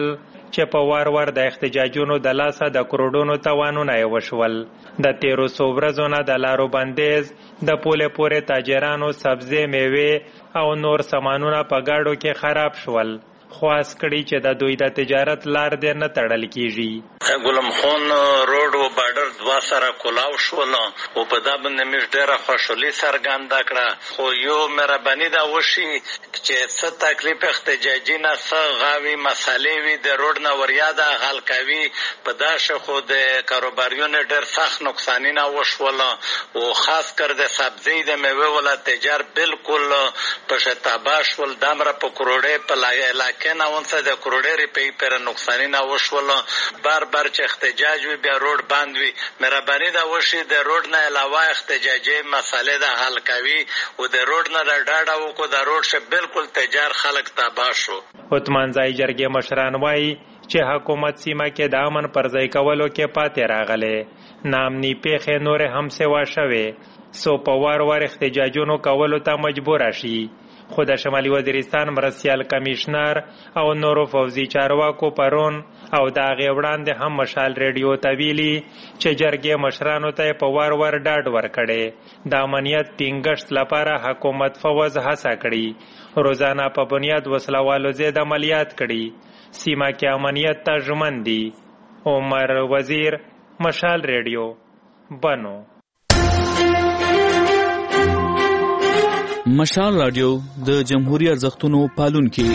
چې په وار وار د احتجاجونو د لاسه د کروڑونو تاوانونه یې وشول. د تیرو څو ورځو نه د لارو بندیز د پولې پورې تاجرانو سبزی میوې او نور سامانونه په ګاډو کې خراب شول. خواست کړي چې د دوی د تجارت لار دې نه تړل کیږي. ګلم خان روډ او بارډر دوا سره کولاو شول او په دا باندې مې ډېره خوشحالي څرګنده کړه، خو یو مهرباني دا وشي چې څه تکلیف احتجاجي نه څه غاوي مسالې وي د روډ نه وریاده حل کوي. په دا شخو د کاروباریونو ډېر سخت نقصانونه وشول او خاص کر د سبزی د میوه ولا تجار بالکل په شتابه شول. دمره په کروڑې په علاقې نه اونڅه د کروڑې روپۍ پر نقصانونه وشول. بار بار چې احتجاج وي بیا روډ بند وي. مهرباني دا وشي د روډ نه علاوه احتجاجي مسالې د حل کوي او د روډ نه د ډاډه وکړو د روډ شه بالکل تجار خلک تباه شو. عثمانزای جرګې مشران وایي چې حکومت سیمه کې د امن پر ځای کولو کې پاتې راغلی. نامني پیښې نورې هم سوا شوې سو په وار وار احتجاجونو کولو ته مجبور شي. خو د شمالي وزیرستان مرستیال کمیشنر او نورو فوزي چارواکو پرون او د هغې وړاندې هم مشال ریډیو ته ویلي چې جرګې مشرانو ته په وار وار ډاډ ورکړی د امنیت ټینګښت لپاره حکومت فوز هڅه کړي، روزانه په بنیاد وسلوالو زیات عملیات کړي، سیمه کې امنیت ته ژمن دي. عمر وزیر، مشال ریډیو، بنو. مشال رادیو د جمهوریت ارزښتونو پالونکي.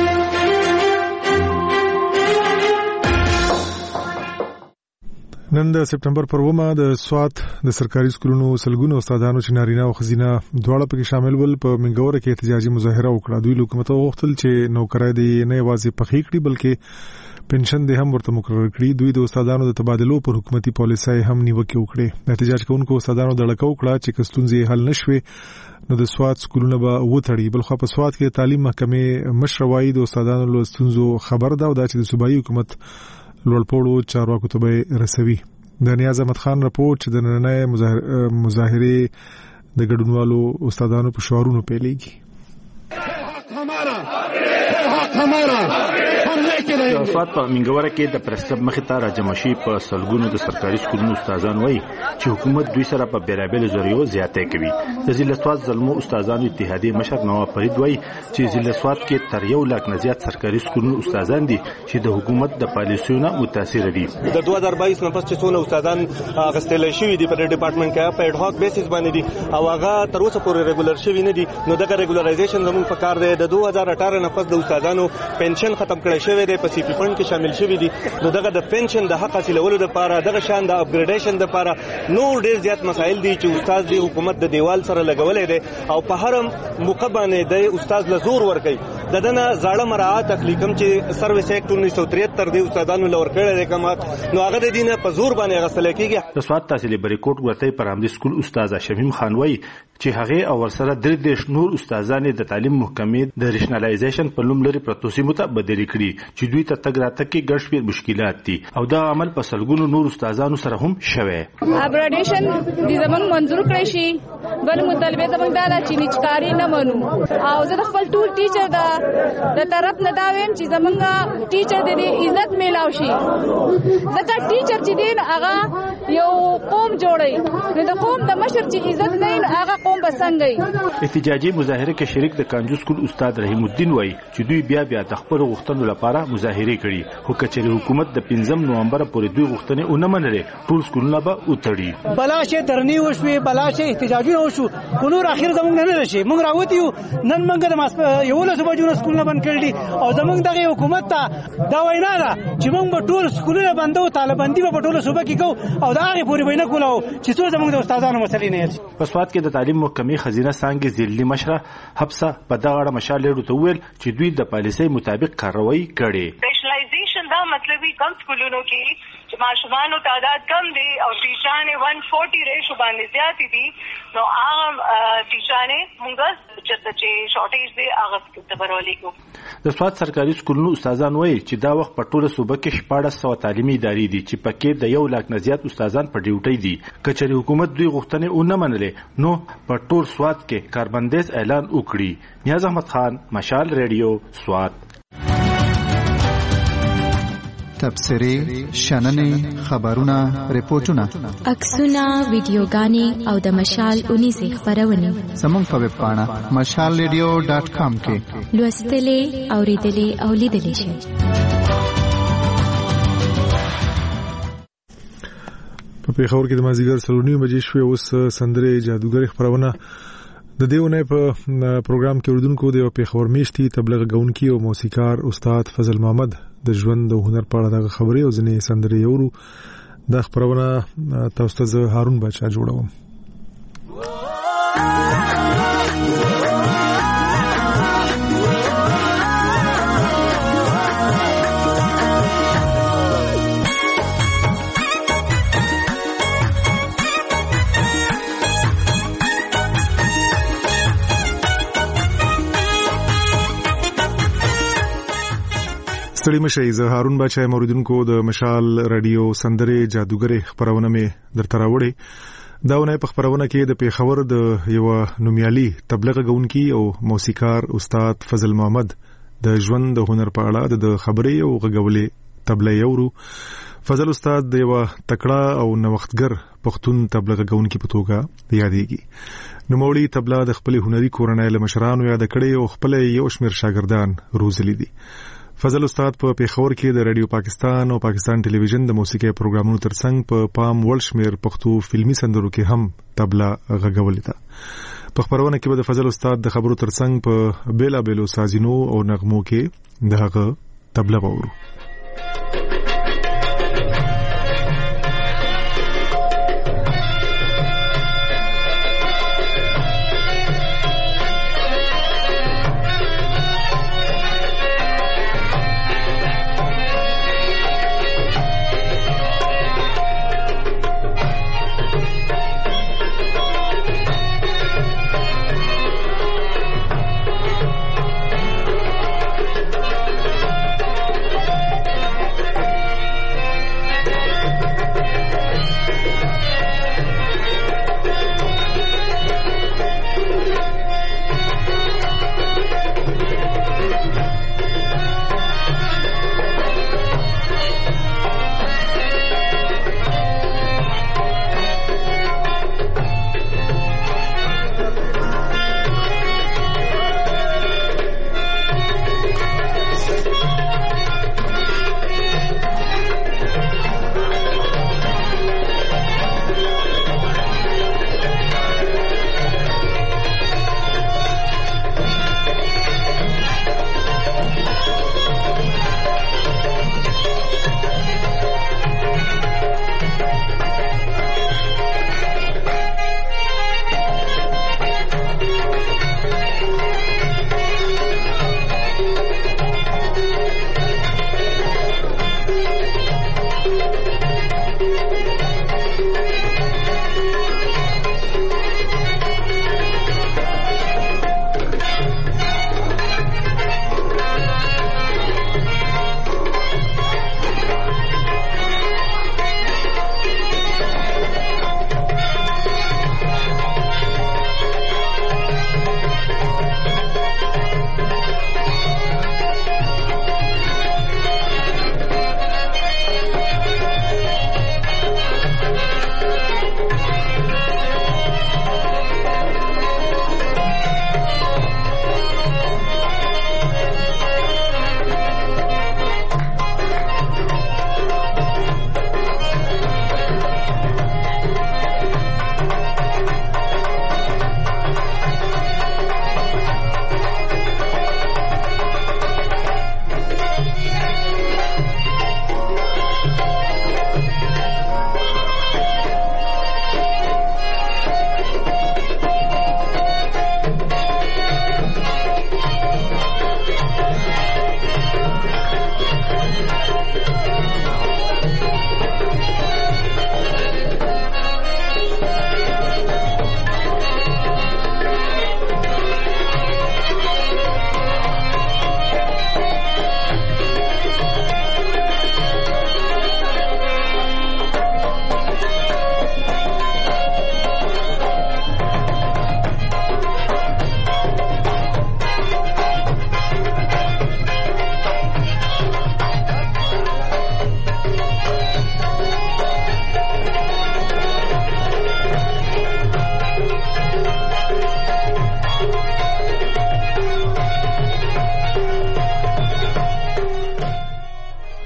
نن د سپټمبر پر اوومه د سوات د سرکاري سکولونو سلګونو استادانو چې نارینه او ښځینه دواړه پکې شامل ول په منګوره کې احتجاجي مظاهره وکړه. دوی حکومت غوښتل چې نوکرای دې نه یوازې پخې کړي بلکې پنشن دې هم ورته مقرر کړي. دوی د استادانو د تبادلو پر حکومتي پالیسۍ هم نیوکه وکړه. احتجاج کوونکو استادانو دړکه وکړه چې کستونځي حل نشوي نو د سوات سکولونه به وتړي. بلخو په سوات کې تعلیم محکمې مشر وایي د استادانو له ستونزو خبر ده او دا چې د صوبایي حکومت لوړپوړو چارواکو ته به رسوي. د نیاز احمد خان رپورټ چې د نننۍ مظاهرې د ګډونوالو استادانو په شعارونو پیلېږي. د سوات په منګوره کې د پرستب مخې ته راجمع شي په سلګونو د سرکاري سکولونو استادان وایي چې حکومت دوی سره په بیلابیلو ذریعو زیاتې کوي. د ضلع سوات زلمو استادانو اتحادیې مشر نواب فرید وایي چې ضلع سوات کې تر یو لاک نه زیات سرکاري سکولونو استادان دي چې د حکومت د پالیسیو نه متاثر دي. د دوه هزار باییس نه پس چې څونه استادان غستل شوي دي په ډپارټمنټ کې په اډ هاک بیسس باندې دي او هغه تر اوسه پورې ریګولر شوي نه دي، نو دغه ریګولرایزیشن زموږ په کار دی. د دوه هزار اټھارہ نه پس د استادانو پنشن ختم کړی شوی دی، په سی پی فند کې شامل شوی دي، نو دغه د پنشن د حق حاصلولو لپاره دغه شان د اپګریډیشن لپاره نور ډیر زیات مسایل دي چې استاد دی حکومت د دیوال سره لګولې دی او په هر موقع باندې د استاد له زور ورکړي. د دنه زاړه مراعات تکلیکم چې سرویس ایکټ انیس سو تریہتر دی استادانو لور کړی دی کوم نو هغه د دینه په زور باندې غسل کیږي. د سوات تحصیلي بریکوټ ورته پر همدې سکول استاد شمیم خان وایي چې هغه او ورسره درې دیش نور استادان د تعلیم محکمې د ریشنلایزیشن په لوم لري پروتو سیمو ته بدلی کړي چې دوی ته تګ راتګ کې ګډ شمېر مشکلات دي او دا عمل په سلګونو نور استادانو سره هم شوی. اپګریډیشن د زمون منظور کړی شي بل مطالبه زمونږ دا چې نچکاری نه منو او زه د خپل ټول ټیچر دا د طرف نه دا ویم چې زمونږ ټیچر د عزت میلاو شي ځکه ټیچر چې دین هغه یو قوم جوړي نو د قوم د مشر چې عزت نه هغه قوم بسنګي. احتجاجي مظاهره کې شریک د کانجو سکول استاد رحیم الدین وایي چې دوی بیا بیا د خپل غوښتنو لپاره مظاهره کړي خو کچېرې حکومت د پنځم نومبر پورې دوی غوښتنې ونه منلې ټول سکولونه به وتړي. بلاشه درنی وشوي بلاشه احتجاجونه وشو خو نور اخر زمونږ نه نشي مونږ راوتی نن مونږ د ماس یو له سبجونه سکولونه بند کړي او زمونږ دغه حکومت ته دا وینا ده چې مونږ به ټول سکولونه بندو طالباندی به ټول صوبه کې کو او دا هغه پوری وینا کولاو چې څو زمونږ د استادانو مسلې نه هي. په سوات کې د تعلیم محکمې خزینه څانګې ضلعي مشره حفصه په دغه اړه مشال لیډو ته وویل چې دوی د پالیسۍ مطابق کاروایی کړې. دا مطلب وی کم سکولونو کې چې ماشومانو تعداد کم دي او ټیچرانه ایک سو چالیس ریشو باندې زیات دي نو هغه ټیچرانه موږ چې شارټیج دي هغه تبرولي کو. د سوات سرکاري سکولونو استادان وایي چې دا وخت په ټوله صوبه کې شپاړس سوه تعلیمي ادارې دي چې پکې د یو لاک نه زیات استادان په ډیوټي دي. کچېرې حکومت دوی غوښتنې ونه منلې نو په ټول سوات کې کاربندیز اعلان وکړي. نیاز احمد خان، مشال ریډیو، سوات. تبصرې شننې خبرونه ریپورتونه عکسونه ویډیوګانې او د مشال اونیزې خبرونه زموږ په ویب پاڼه مشال ریډیو ډاټ کام کې لوستلې اوریدلې او لیدلې شئ. په پیښور کې د مازیګر سلونی بجې شوې اوس سندرې جادوګر خبرونه د دیونه په پروګرام کې اوردونکو د پیښور میشتي تبلیغ غونکي او موسیقار استاد فضل محمد د ژوند او هنر په اړه د خبرې او ځنې سندرې یورو د خبرونه تاسو ته هارون بچا جوړوم. ستړي مشئ، زه هارون بچا موریدونکو د مشال رادیو سندرې جادوګر خبرونه مې درته راوړې. دا ونه په خبرونه کې د پیښور د یو نومیالي تبلیغ غونکي او موسیقار استاد فضل محمد د ژوند د هنر په اړه د خبرې او غږولې تبلیغ یورو. فضل استاد د یو تکړه او نوښتګر پښتون تبلیغ غونکي په توګه یادېږي. نوموړي تبلیغ د خپل هنري کورنۍ له مشرانو یاد کړي او خپل یو شمېر شاګردان روزلي دي. فضل استاد په پیښور کې د رادیو پاکستان او پاکستان ټلویزیون د موسیقي پروګرامونو ترڅنګ په پام وړ شمېر پښتو فلمي سندرو کې هم تبلا غږولې ده. په خبرونه کې به د فضل استاد د خبرو ترڅنګ په بیلا بیلو سازینو او نغمو کې دغه تبلا وورو.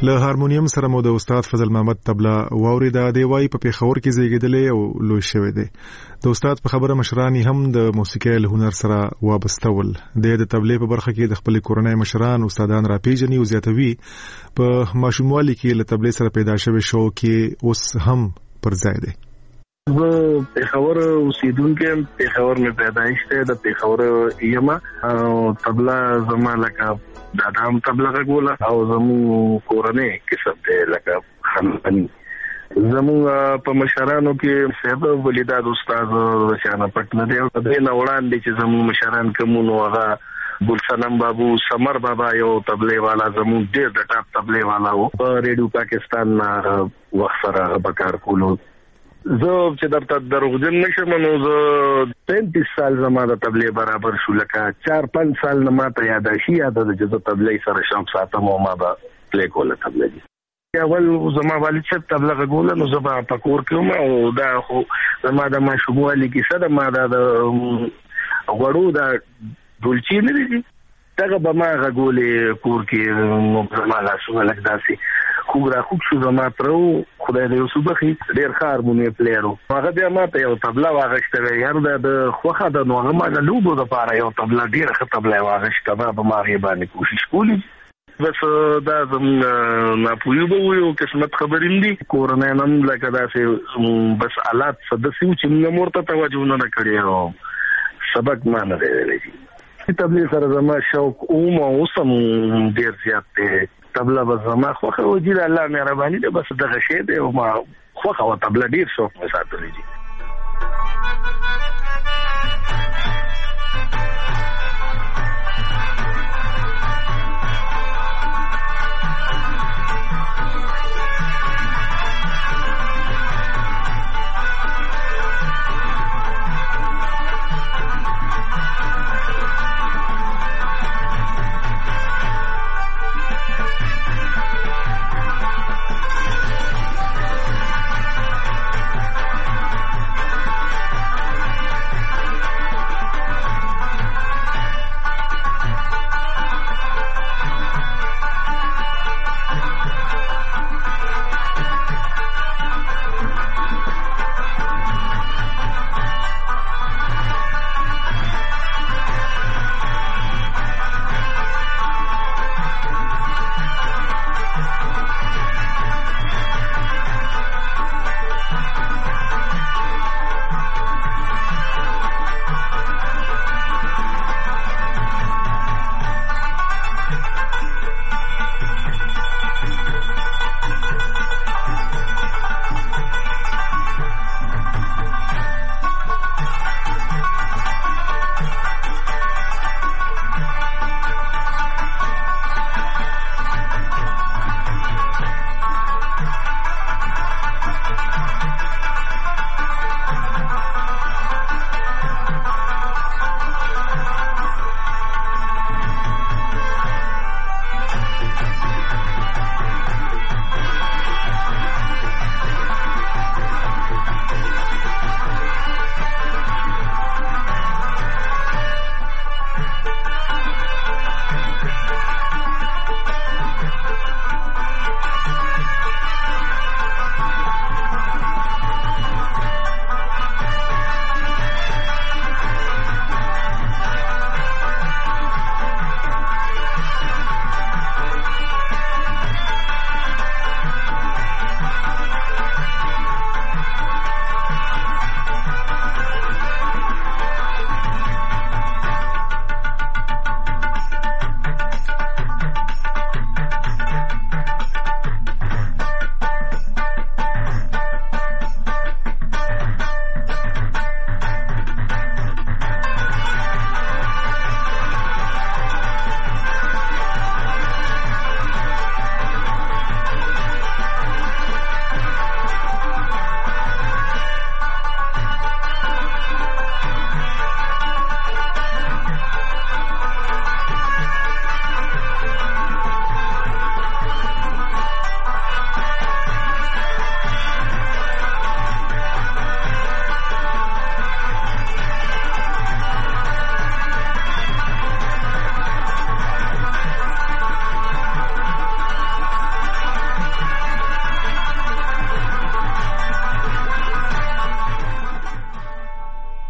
له هارمونیم سره مو د استاد فضل محمد تبلا واوریدا دی وای په پیښور کې زیږیدلې او لوی شوی دی. د استاد په خبره مشران هم د موسیقۍ له هنر سره وابسته ول. د تبلې په برخه کې د خپل کورنۍ مشران استادان راپیژني او زیاتوي. په ماشوموالي کې له تبلې سره پیدا شوی شوق کې اوس هم پر ځای دی. زه پیښور اوسیدونکی یم. پیښور مې پیدایش دی، د پیښور یم او تبلا زما لکه دادا هم تبلا غږوله او زموږ کورنۍ کسب دی لکه خانداني. زموږ په مشرانو کې صاحب ولیداد استاد شانه پټنه دی او د نه وړاندې چې زموږ مشران کومو هغه ګلصنم بابو، سمر بابا یو تبلې والا زموږ ډېر د ټاپ تبلې والا و. په ریډیو پاکستان نه وخت سره به کار کولو. زه چې درته دروغجن نشم نو زه پینتیس سال زما د تبلې برابر شو، لکه چار پنځ سال نه ماته یاد شي یاد د چې زه تبلې سره شوق ساتم او ما به پلې کوله تبلې. اول زما والد صاحب تبله غږوله نو زه به په کور کې وم او دا خو زما د ماشوموالي کیسه ده. ما دا د غوړو دا ډولچي نه دي دغه به ما غږولې کور کې. نو زما لاسونه لږ داسې خوږ راخوږ شو. زما تره و خدای دې یو څه بخي ډېر ښه هارمونیم پلیر و. هغه بیا ما ته یو تبله واغېسته وی یار دا د خوښه ده نو هغه ما د لوبو دپاره یو تبله ډېره ښه تبله یې واغېسته. ما به ما هغې باندې کوشش کولی. بس دا زموږ ناپوهي به وو، یو قسمت خبرې هم دي. کورنۍ نه هم لکه داسې بس حالات څه داسې وو چې موږ هم ورته توجه نه ده کړې او سبق ما نه دی ویلی. تبلې سره زما شوق اوم او اوس هم ډېر زیات دی. تبله به زما خوښه و چې د الله مهرباني ده، بس دغه شی دی او ما خوښه وه تبله ډېر شوق مې ساتلی دي.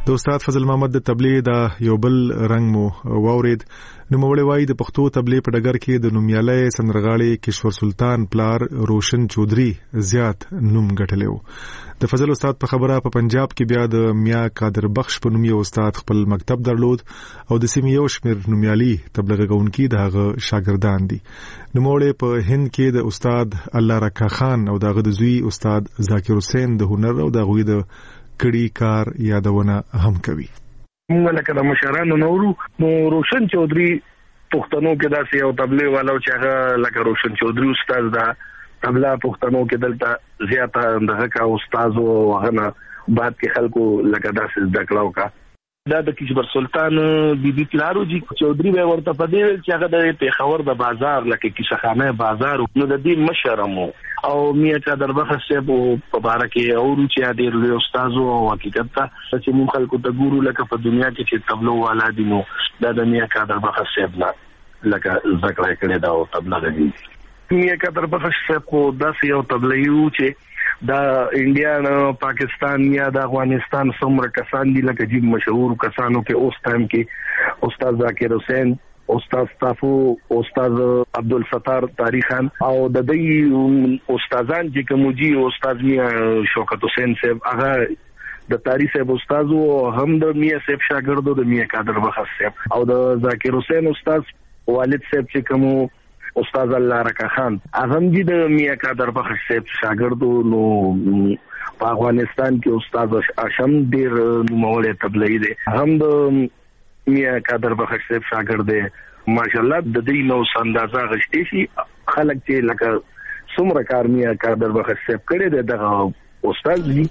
د استاد فضل محمد د تبلیغ د یو بل رنگ مو واورید. نو مولوی وای د پښتو تبلیغ په ډګر کې د نومیالي سندرغاړي کشور سلطان پلار روشن چودري زیات نوم ګټلو. د فضل استاد په خبره په پنجاب کې بیا د میا قادر بخش په نومي استاد خپل مکتب درلود او د سیمې یو شمېر نومیالي تبلیغ کوونکي دغه شاګردان دي. نو مولوی په هند کې د استاد الله رکا خان او دغه د زوی استاد ذاکر حسین د هنر او د غوی د کړي کار یادونه هم کوي. موږ لکه د مشرانو نورو نو روشن چودري پښتنو کې داسې یو تبلیغ والو چې هغه لکه روشن چودري استاد دا تبلا پښتنو کې دلته زیاته دغه کا استاد او هغه بعد کې خلکو لکه داسې ذکرو کا دا د کشور سلطان بیبي پلارو جی چودري به ورته پدې چې هغه د پیښور د بازار لکه کیسخانه بازار نو د دې مشرمو او میا قادر بخش په باره کې او چې د لوی استاد او حقیقت ته چې موږ خلکو ته ګورو لکه په دنیا کې چې تبلو والا دي نو دا د میا قادر بخش صاحب نه لکه ذکر کړی دا او تبلیغ دی. میا قادر بخش صاحب کو داسې یو تبلیغ چې دا انډیا نه پاکستان یا د افغانستان څومره کسان دي لکه جیب مشهور کسانو کې اوس ټایم کې استاد ذاکر حسین استاد صافو استاد عبدالستار تاریخان او د دې استادان چې کومجي استاد میا شوکت حسین صاحب هغه د تاریخ صاحب استاد او هم د میا صاحب شاګردو د میا قادر بخش صاحب او د ذاکر حسین استاد والد صاحب چې کوم استاد الله رکا خان اعظم جی د میا قادر بخش صاحب شاګردو نو په افغانستان کې استاد اشم ډیر نوموړی تبلیغ دی هم د میا قادر بخش صاحب شاګرد دی ماشاءالله د دې نو اندازه غشتي شي خلک چې لکه څومره کار میا قادر بخش صاحب کړی دی دغه استاد دی.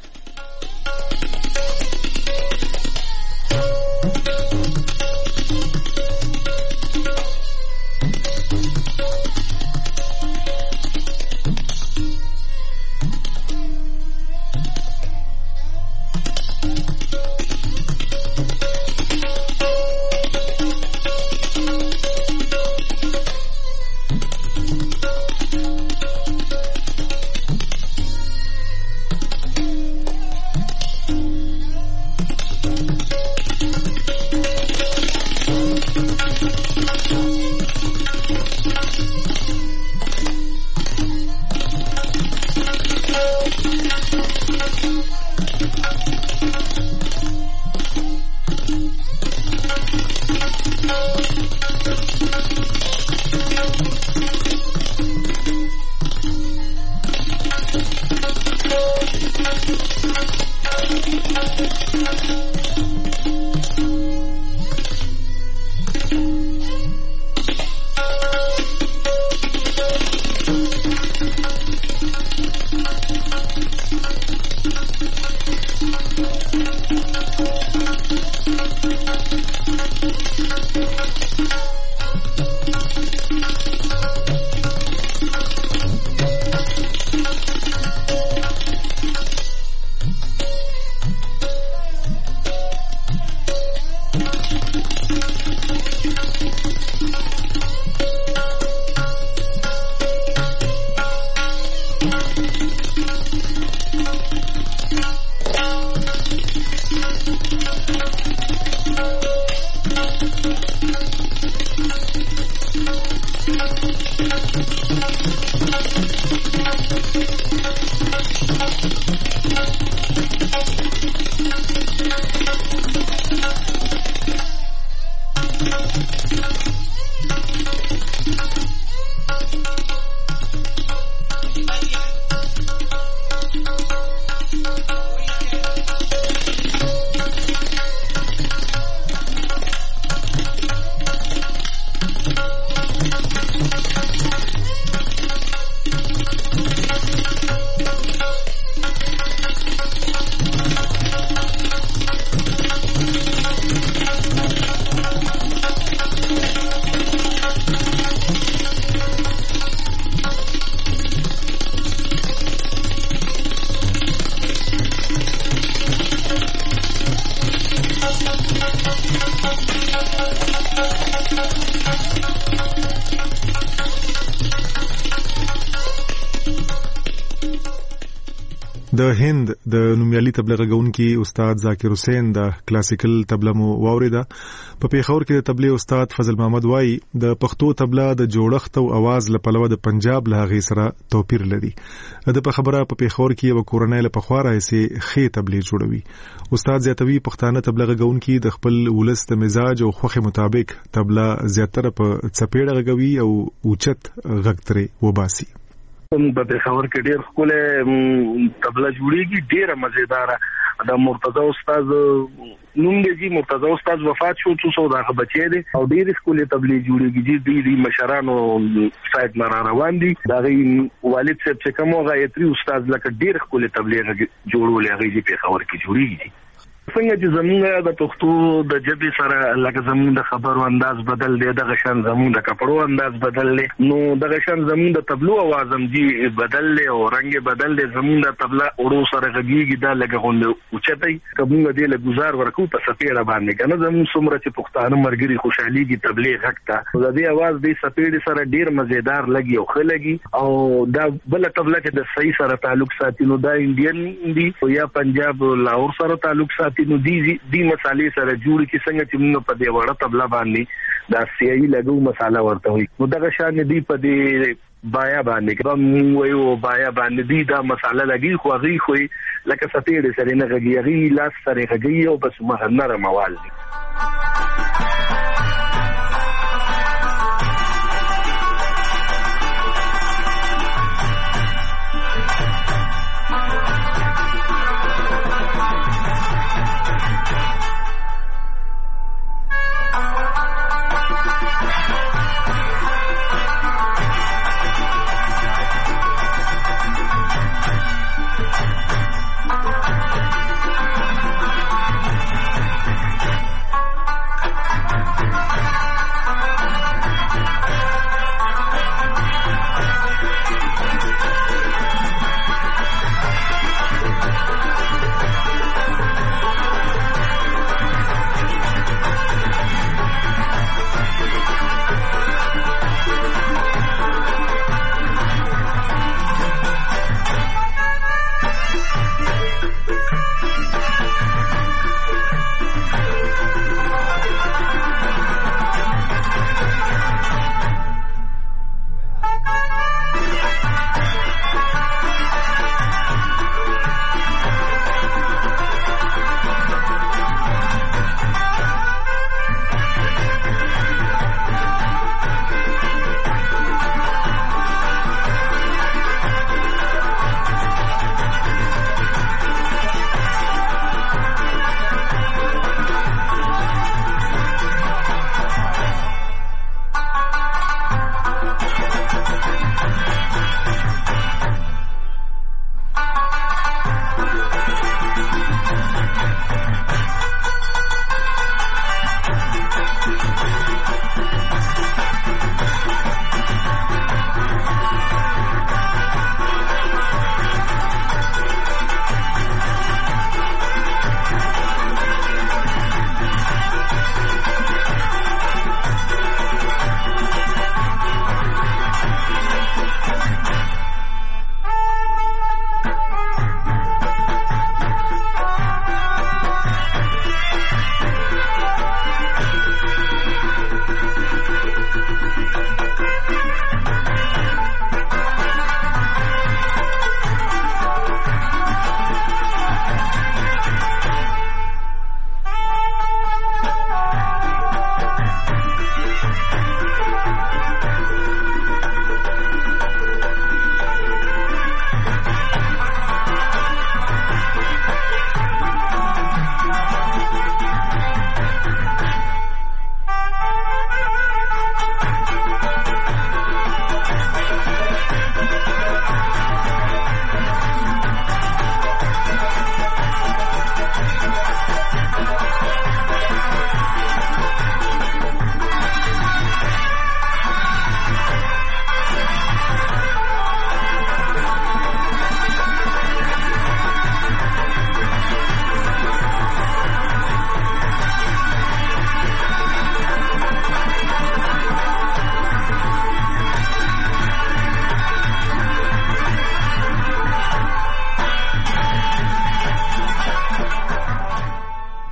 د هند د نومیالي تبله غږونکي استاد ذاکر حسین د کلاسیکل تبله مو واوریده. په پیښور کې د تبلې استاد فضل محمد وایي د پښتو تبله د جوړښت او आवाज له پلوه د پنجاب له هغې سره توپیر لري. د په خبره په پیښور کې یو کورنۍ له پخوا راهیسې ښې تبلې جوړوي. استاد زیاتوي پښتانه تبله غږونکي د خپل ولس د مزاج او خوښې مطابق تبله زیاتره په څپېړه غږوي او اوچت غږ ترې وباسي. په پېښور کې ډېر ښکلی تبله جوړېږي، ډېره مزېداره. د مرتضی استاد نوم دی جی، مرتضی استاد وفات شو څو سو دغه بچی دی او ډېرې ښکلې تبلې جوړېږي جی. ډېرې مشرانو سایډ نه را روان دي. د هغې والد صاحب چې کوم هغه غایتري استاد لکه ډېرې ښکلې تبلې جوړولې هغې جی پېښور کې جوړېږي. څنګه چې زمونږ د پښتو د ژبې سره لکه زمونږ د خبرو انداز بدل دی، دغه شان زمونږ د کپړو انداز بدل دی، نو دغه شان زمونږ د تبلو आवाज هم جی بدل دی او رنګ بدل دی. زمونږ د تبله اورو سره غږیږي دا لکه غونډه اوچتای کومه دی له گزار ورکو په سپېړه باندې کنه. زمونږ څومره چې پښتانه مرګري خوشحاليږي تبلیغ غږ ته، د دې आवाज د سپېړې سره ډیر مزیدار لګي او ښه لګي. او دا بل تبله چې د صحیح سره تعلق ساتي نو دا انډین دی یا پنجاب لاهور سره تعلق ساتي نو دی دی مسالې سره جوړ کی څنګه چې موږ په دې وړه تبله باندې دا سیاهي لګو مساله ورته وي نو دغه شان دی په دې بایا باندې کوم ویو بایا باندې دی دا مساله لګي خو غي خو لکه سپېړې سره نه غږی غي لاس سره غږی او بس مهر نرم موال دی.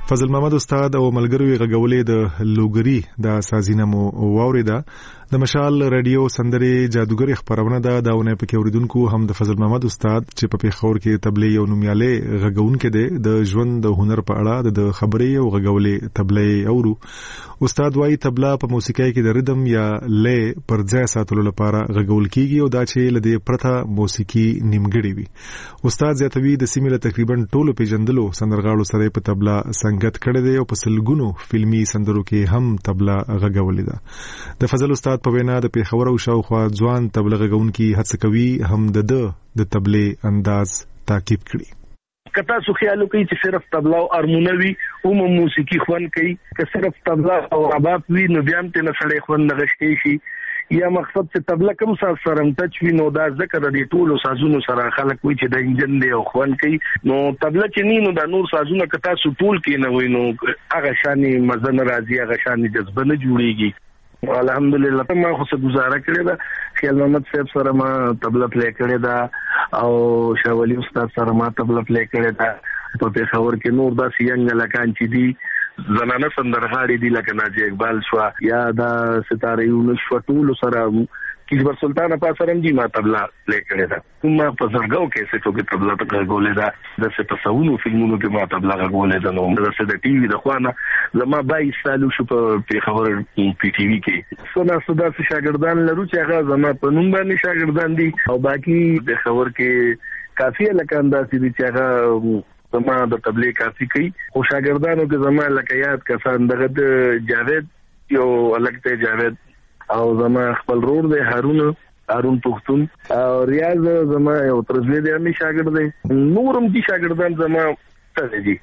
فضل محمد استاد او ملګری غږولې د لوګری د سازینه مو واوریدا د مشال رادیو سندري جادوګری خبرونه ده دا ونه پکې اوریدونکو هم د فضل محمد استاد چې په پیښور کې تبلیغ او نومیاله غږونکو ده د ژوند د هنر په اړه د خبرې او غږولې تبلیغ اورو. استاد وايي تبلا په موسیقۍ کې د ریدم یا لې پر ځای ساتلو لپاره غږول کیږي او دا چې لدی پرته موسیقي نیمګړی وي. استاد زیاتوي د سیمه تقریبا ټولو پیژندلو سندرغاړو سره په تبلا څنګه کړه دی او په سلګونو فلمي سندرو کې هم تبلا غږولې ده. د فضل استاد په وینا د پیښور او شاوخوا ځوان تبلا غږونکي هڅه کوي هم د د تبلې انداز تعقیب کړي. کتا سو خیالو کوي چې صرف تبلا او ارمونوي او موسیقي خوان کوي که صرف تبلا او رباب وی نو بیا هم ته نسړې خوان نغشتي شي یا مقصد چې تبلا کوم ساز سره ټچ وی نو دا ذکر د ټولو سازونو سره خلک وی چې د انجن دی او خوان کوي نو تبلا چې ني نو د نور سازونو کتا سو ټول کې نه وي نو هغه شاني مزن راځي هغه شاني جذبه نه جوړيږي. الحمدلله ته ما خو څه گزاره کړې ده خیال محمد صاحب سره ما تبلا پلی کړې ده او شاولی استاد سره ما تبلا پلی کړې ده په پیښور کې نور دا سینګ لکان چې دي زنانه سندرغاړي دي لکه ناجی اقبال شو یا دا ستاره یو شوټول سره کیشور سلطان په سره دی ما تبلا پلی کړې ده ما په زرګاو کې څه ټوګه تبلا ته غولې ده د څه تصوونو فلمونو کې ما تبلا غولې ده نو د څه د ټي وي د خوانه زما بای سالو شو په پیښور پی ټي وي کې سنا صدا څه شاګردان لرو چې هغه زما په نوم باندې شاګردان دي او باقي د خبر کې کافي لکه انداسې دي چې هغه زما د تبلیغ کافي کوي او شاګردانو کې زما لکه یاد کسان دغه جاوید یو الګ ته جاوید او زما خپل رور دی هارون هارون پختون او ریاض زما یو ترزوی دی امي شاګرد دی نورم دي شاګردان زما ته دي.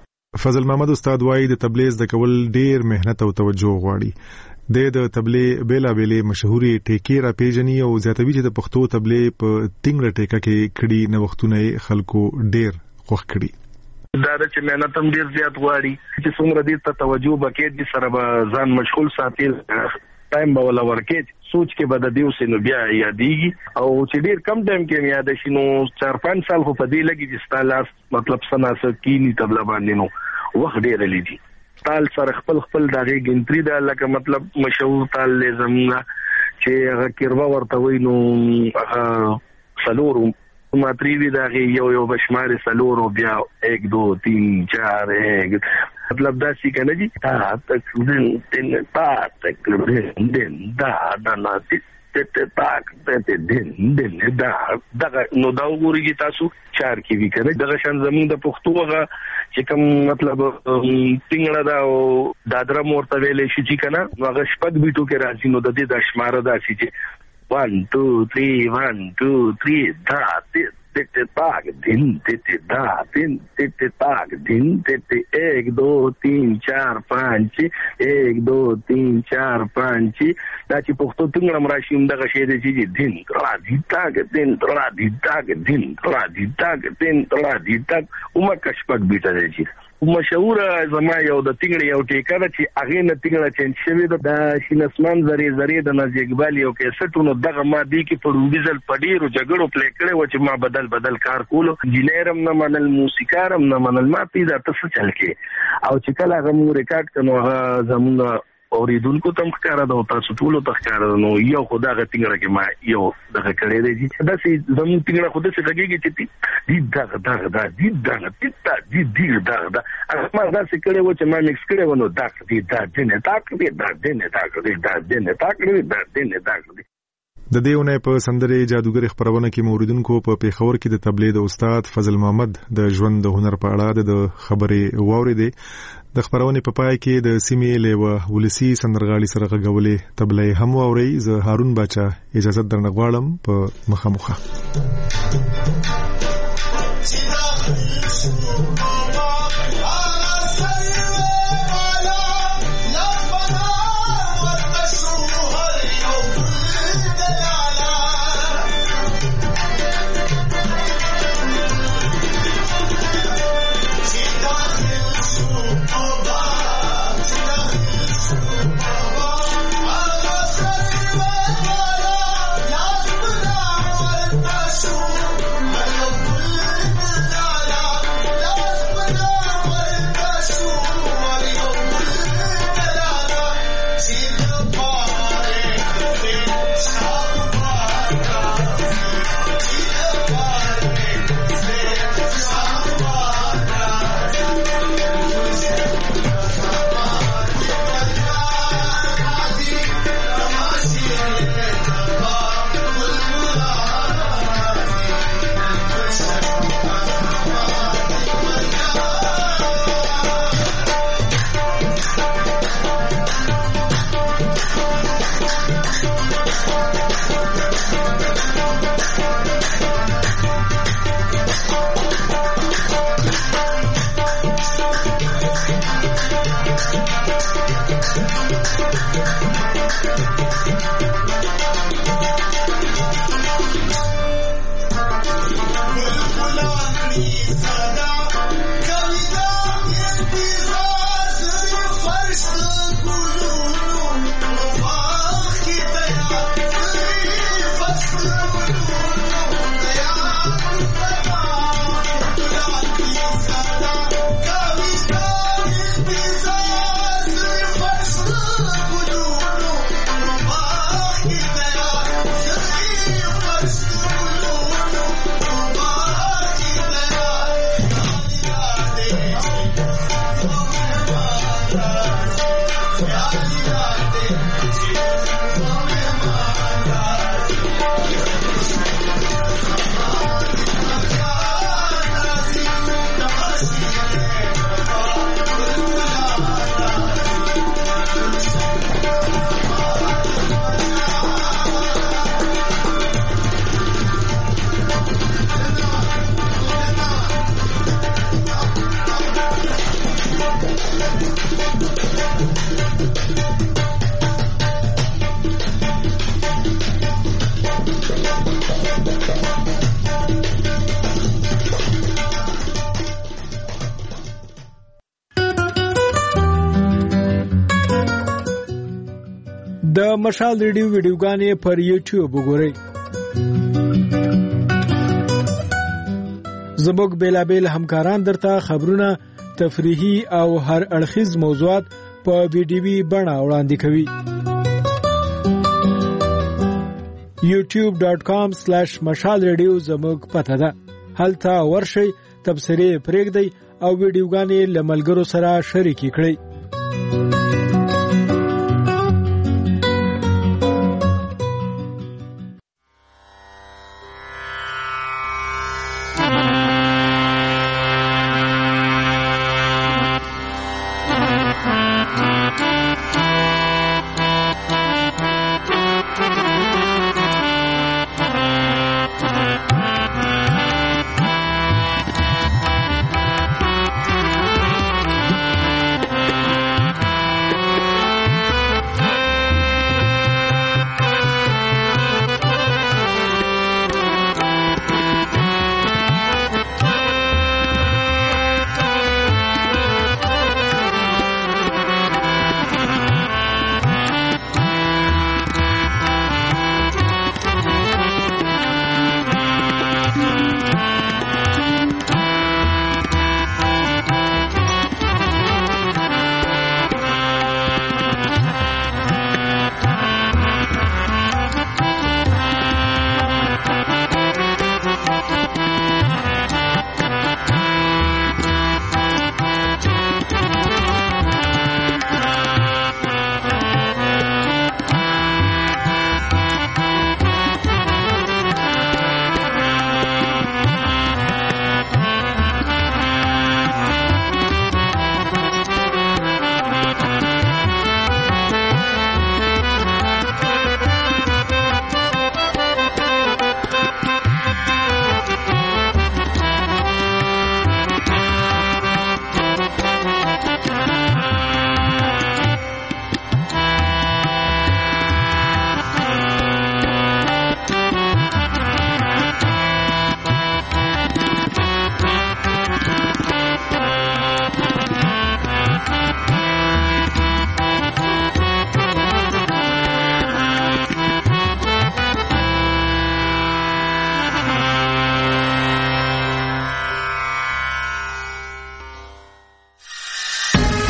فضل محمد استاد وايي د تبلیغ د کول ډیر مهنت او توجه غواړي. د د تبلیغ بیلا بیلې مشهوري ټیکې را پیژني او زیاتوي چې د پښتو تبلیغ په ټینګړه ټیکه کې کړي نو وختونه خلکو ډیر خوښ کړي. دا چې مهنت هم ډیر زیات غواړي چې څومره دې ته توجه وکړي د سره به ځان مشغول ساتي ټایم به ولا ورکې سوچ کې به د دیو سينو بیا یادېږي او چې ډیر کم ټایم کې یاد شي نو چار پنځه سال خو په دې لګي چې ستالاس مطلب سناسه کینی تبلا باندې نو وخت ډیر لیدي تال سره خپل خپل دغه ګنټري دا لکه مطلب مشهور تال لزمنا چې هغه کیروا ورته وي نو هغه سلورو ماتری وی دغه یو یو بشمار سلورو بیا یک دو تین چار ایک مطلب دا سی کنه جی تا تک دن تن تا تک دن دا دا نا ت ت تاک ت دن دن دا دا نو دا وګورئ تاسو چار کې وی کنه دغه شان زمون د پښتو هغه چې کوم مطلب ټینګړه دا او دادره مورته ویلې شي چې کنه هغه شپږ بیټو کې راځي نو د دې د شماره دا شي چې one two three one two three دا ت تاک دن ت دا دن ت تاک دن ت ایک دو تین چار پانچ ایک دو تین چار پانچ دا چې پښتو څنګه مراشم دغه شی دی چې دن را دي تاک دن را دي تاک دن را دي تاک دن را دي تاک اومه کشپک بیٹه دی مشهور زما یو د تینګړې یو ټیکره چې اغه نه تینګړه چنج شوی د شینسمان زری زری د ناز اقبال یو کیسټونو دغه ما دی کې په روبیزل پډیرو جګړو پلی کړي و چې ما بدل بدل کار کولو انجینرم نه منل موسیقارم نه منل ما پیدا تاسو چل کې او چې کله هغه مو ریکارډ کنو هغه زموږ اوریدونکو تم ښکارا د تاسو ټول ته ښکارا نو یو خدای غ تینګړه کې ما یو دغه کړی دی چې دا سي زموږ تینګړه خدای څخه لګيږي چې دې دغه دغه دا دې دغه تیتا دې دې دغه دا ما دا څه کړی و چې ما مکس کړی و نو دا دې دا دې نه تا کړی دا دې نه تا کړی دا دې نه تا کړی دا دې نه تا کړی. د دیونه په سندري جادوګر خبرونه کې موریدونکو په پیښور کې د تبلیغ د استاد فضل محمد د ژوند د هنر په اړه د خبرې واوریدې. د خبرونه په پای کې د سیمې له ولسی سندرغاړي سره غږولې تبلیغ هم اوري. زه هارون باچا اجازه درنه غواړم په مخامخه. د مشال ریډیو ویډیوګانې پر یوټیوب وګورئ. زموږ بیلابیل همکاران درته خبرونه، تفریحي او هر اړخیز موضوعات په ویډیوي بڼه وړاندې کوي. یوټیوب ډاٹ کام سلیش مشال ریډیو زموږ پته ده. هلته ورشئ، تبصرې پرېږدئ او ویډیوګانې له ملګرو سره شریکې کړئ.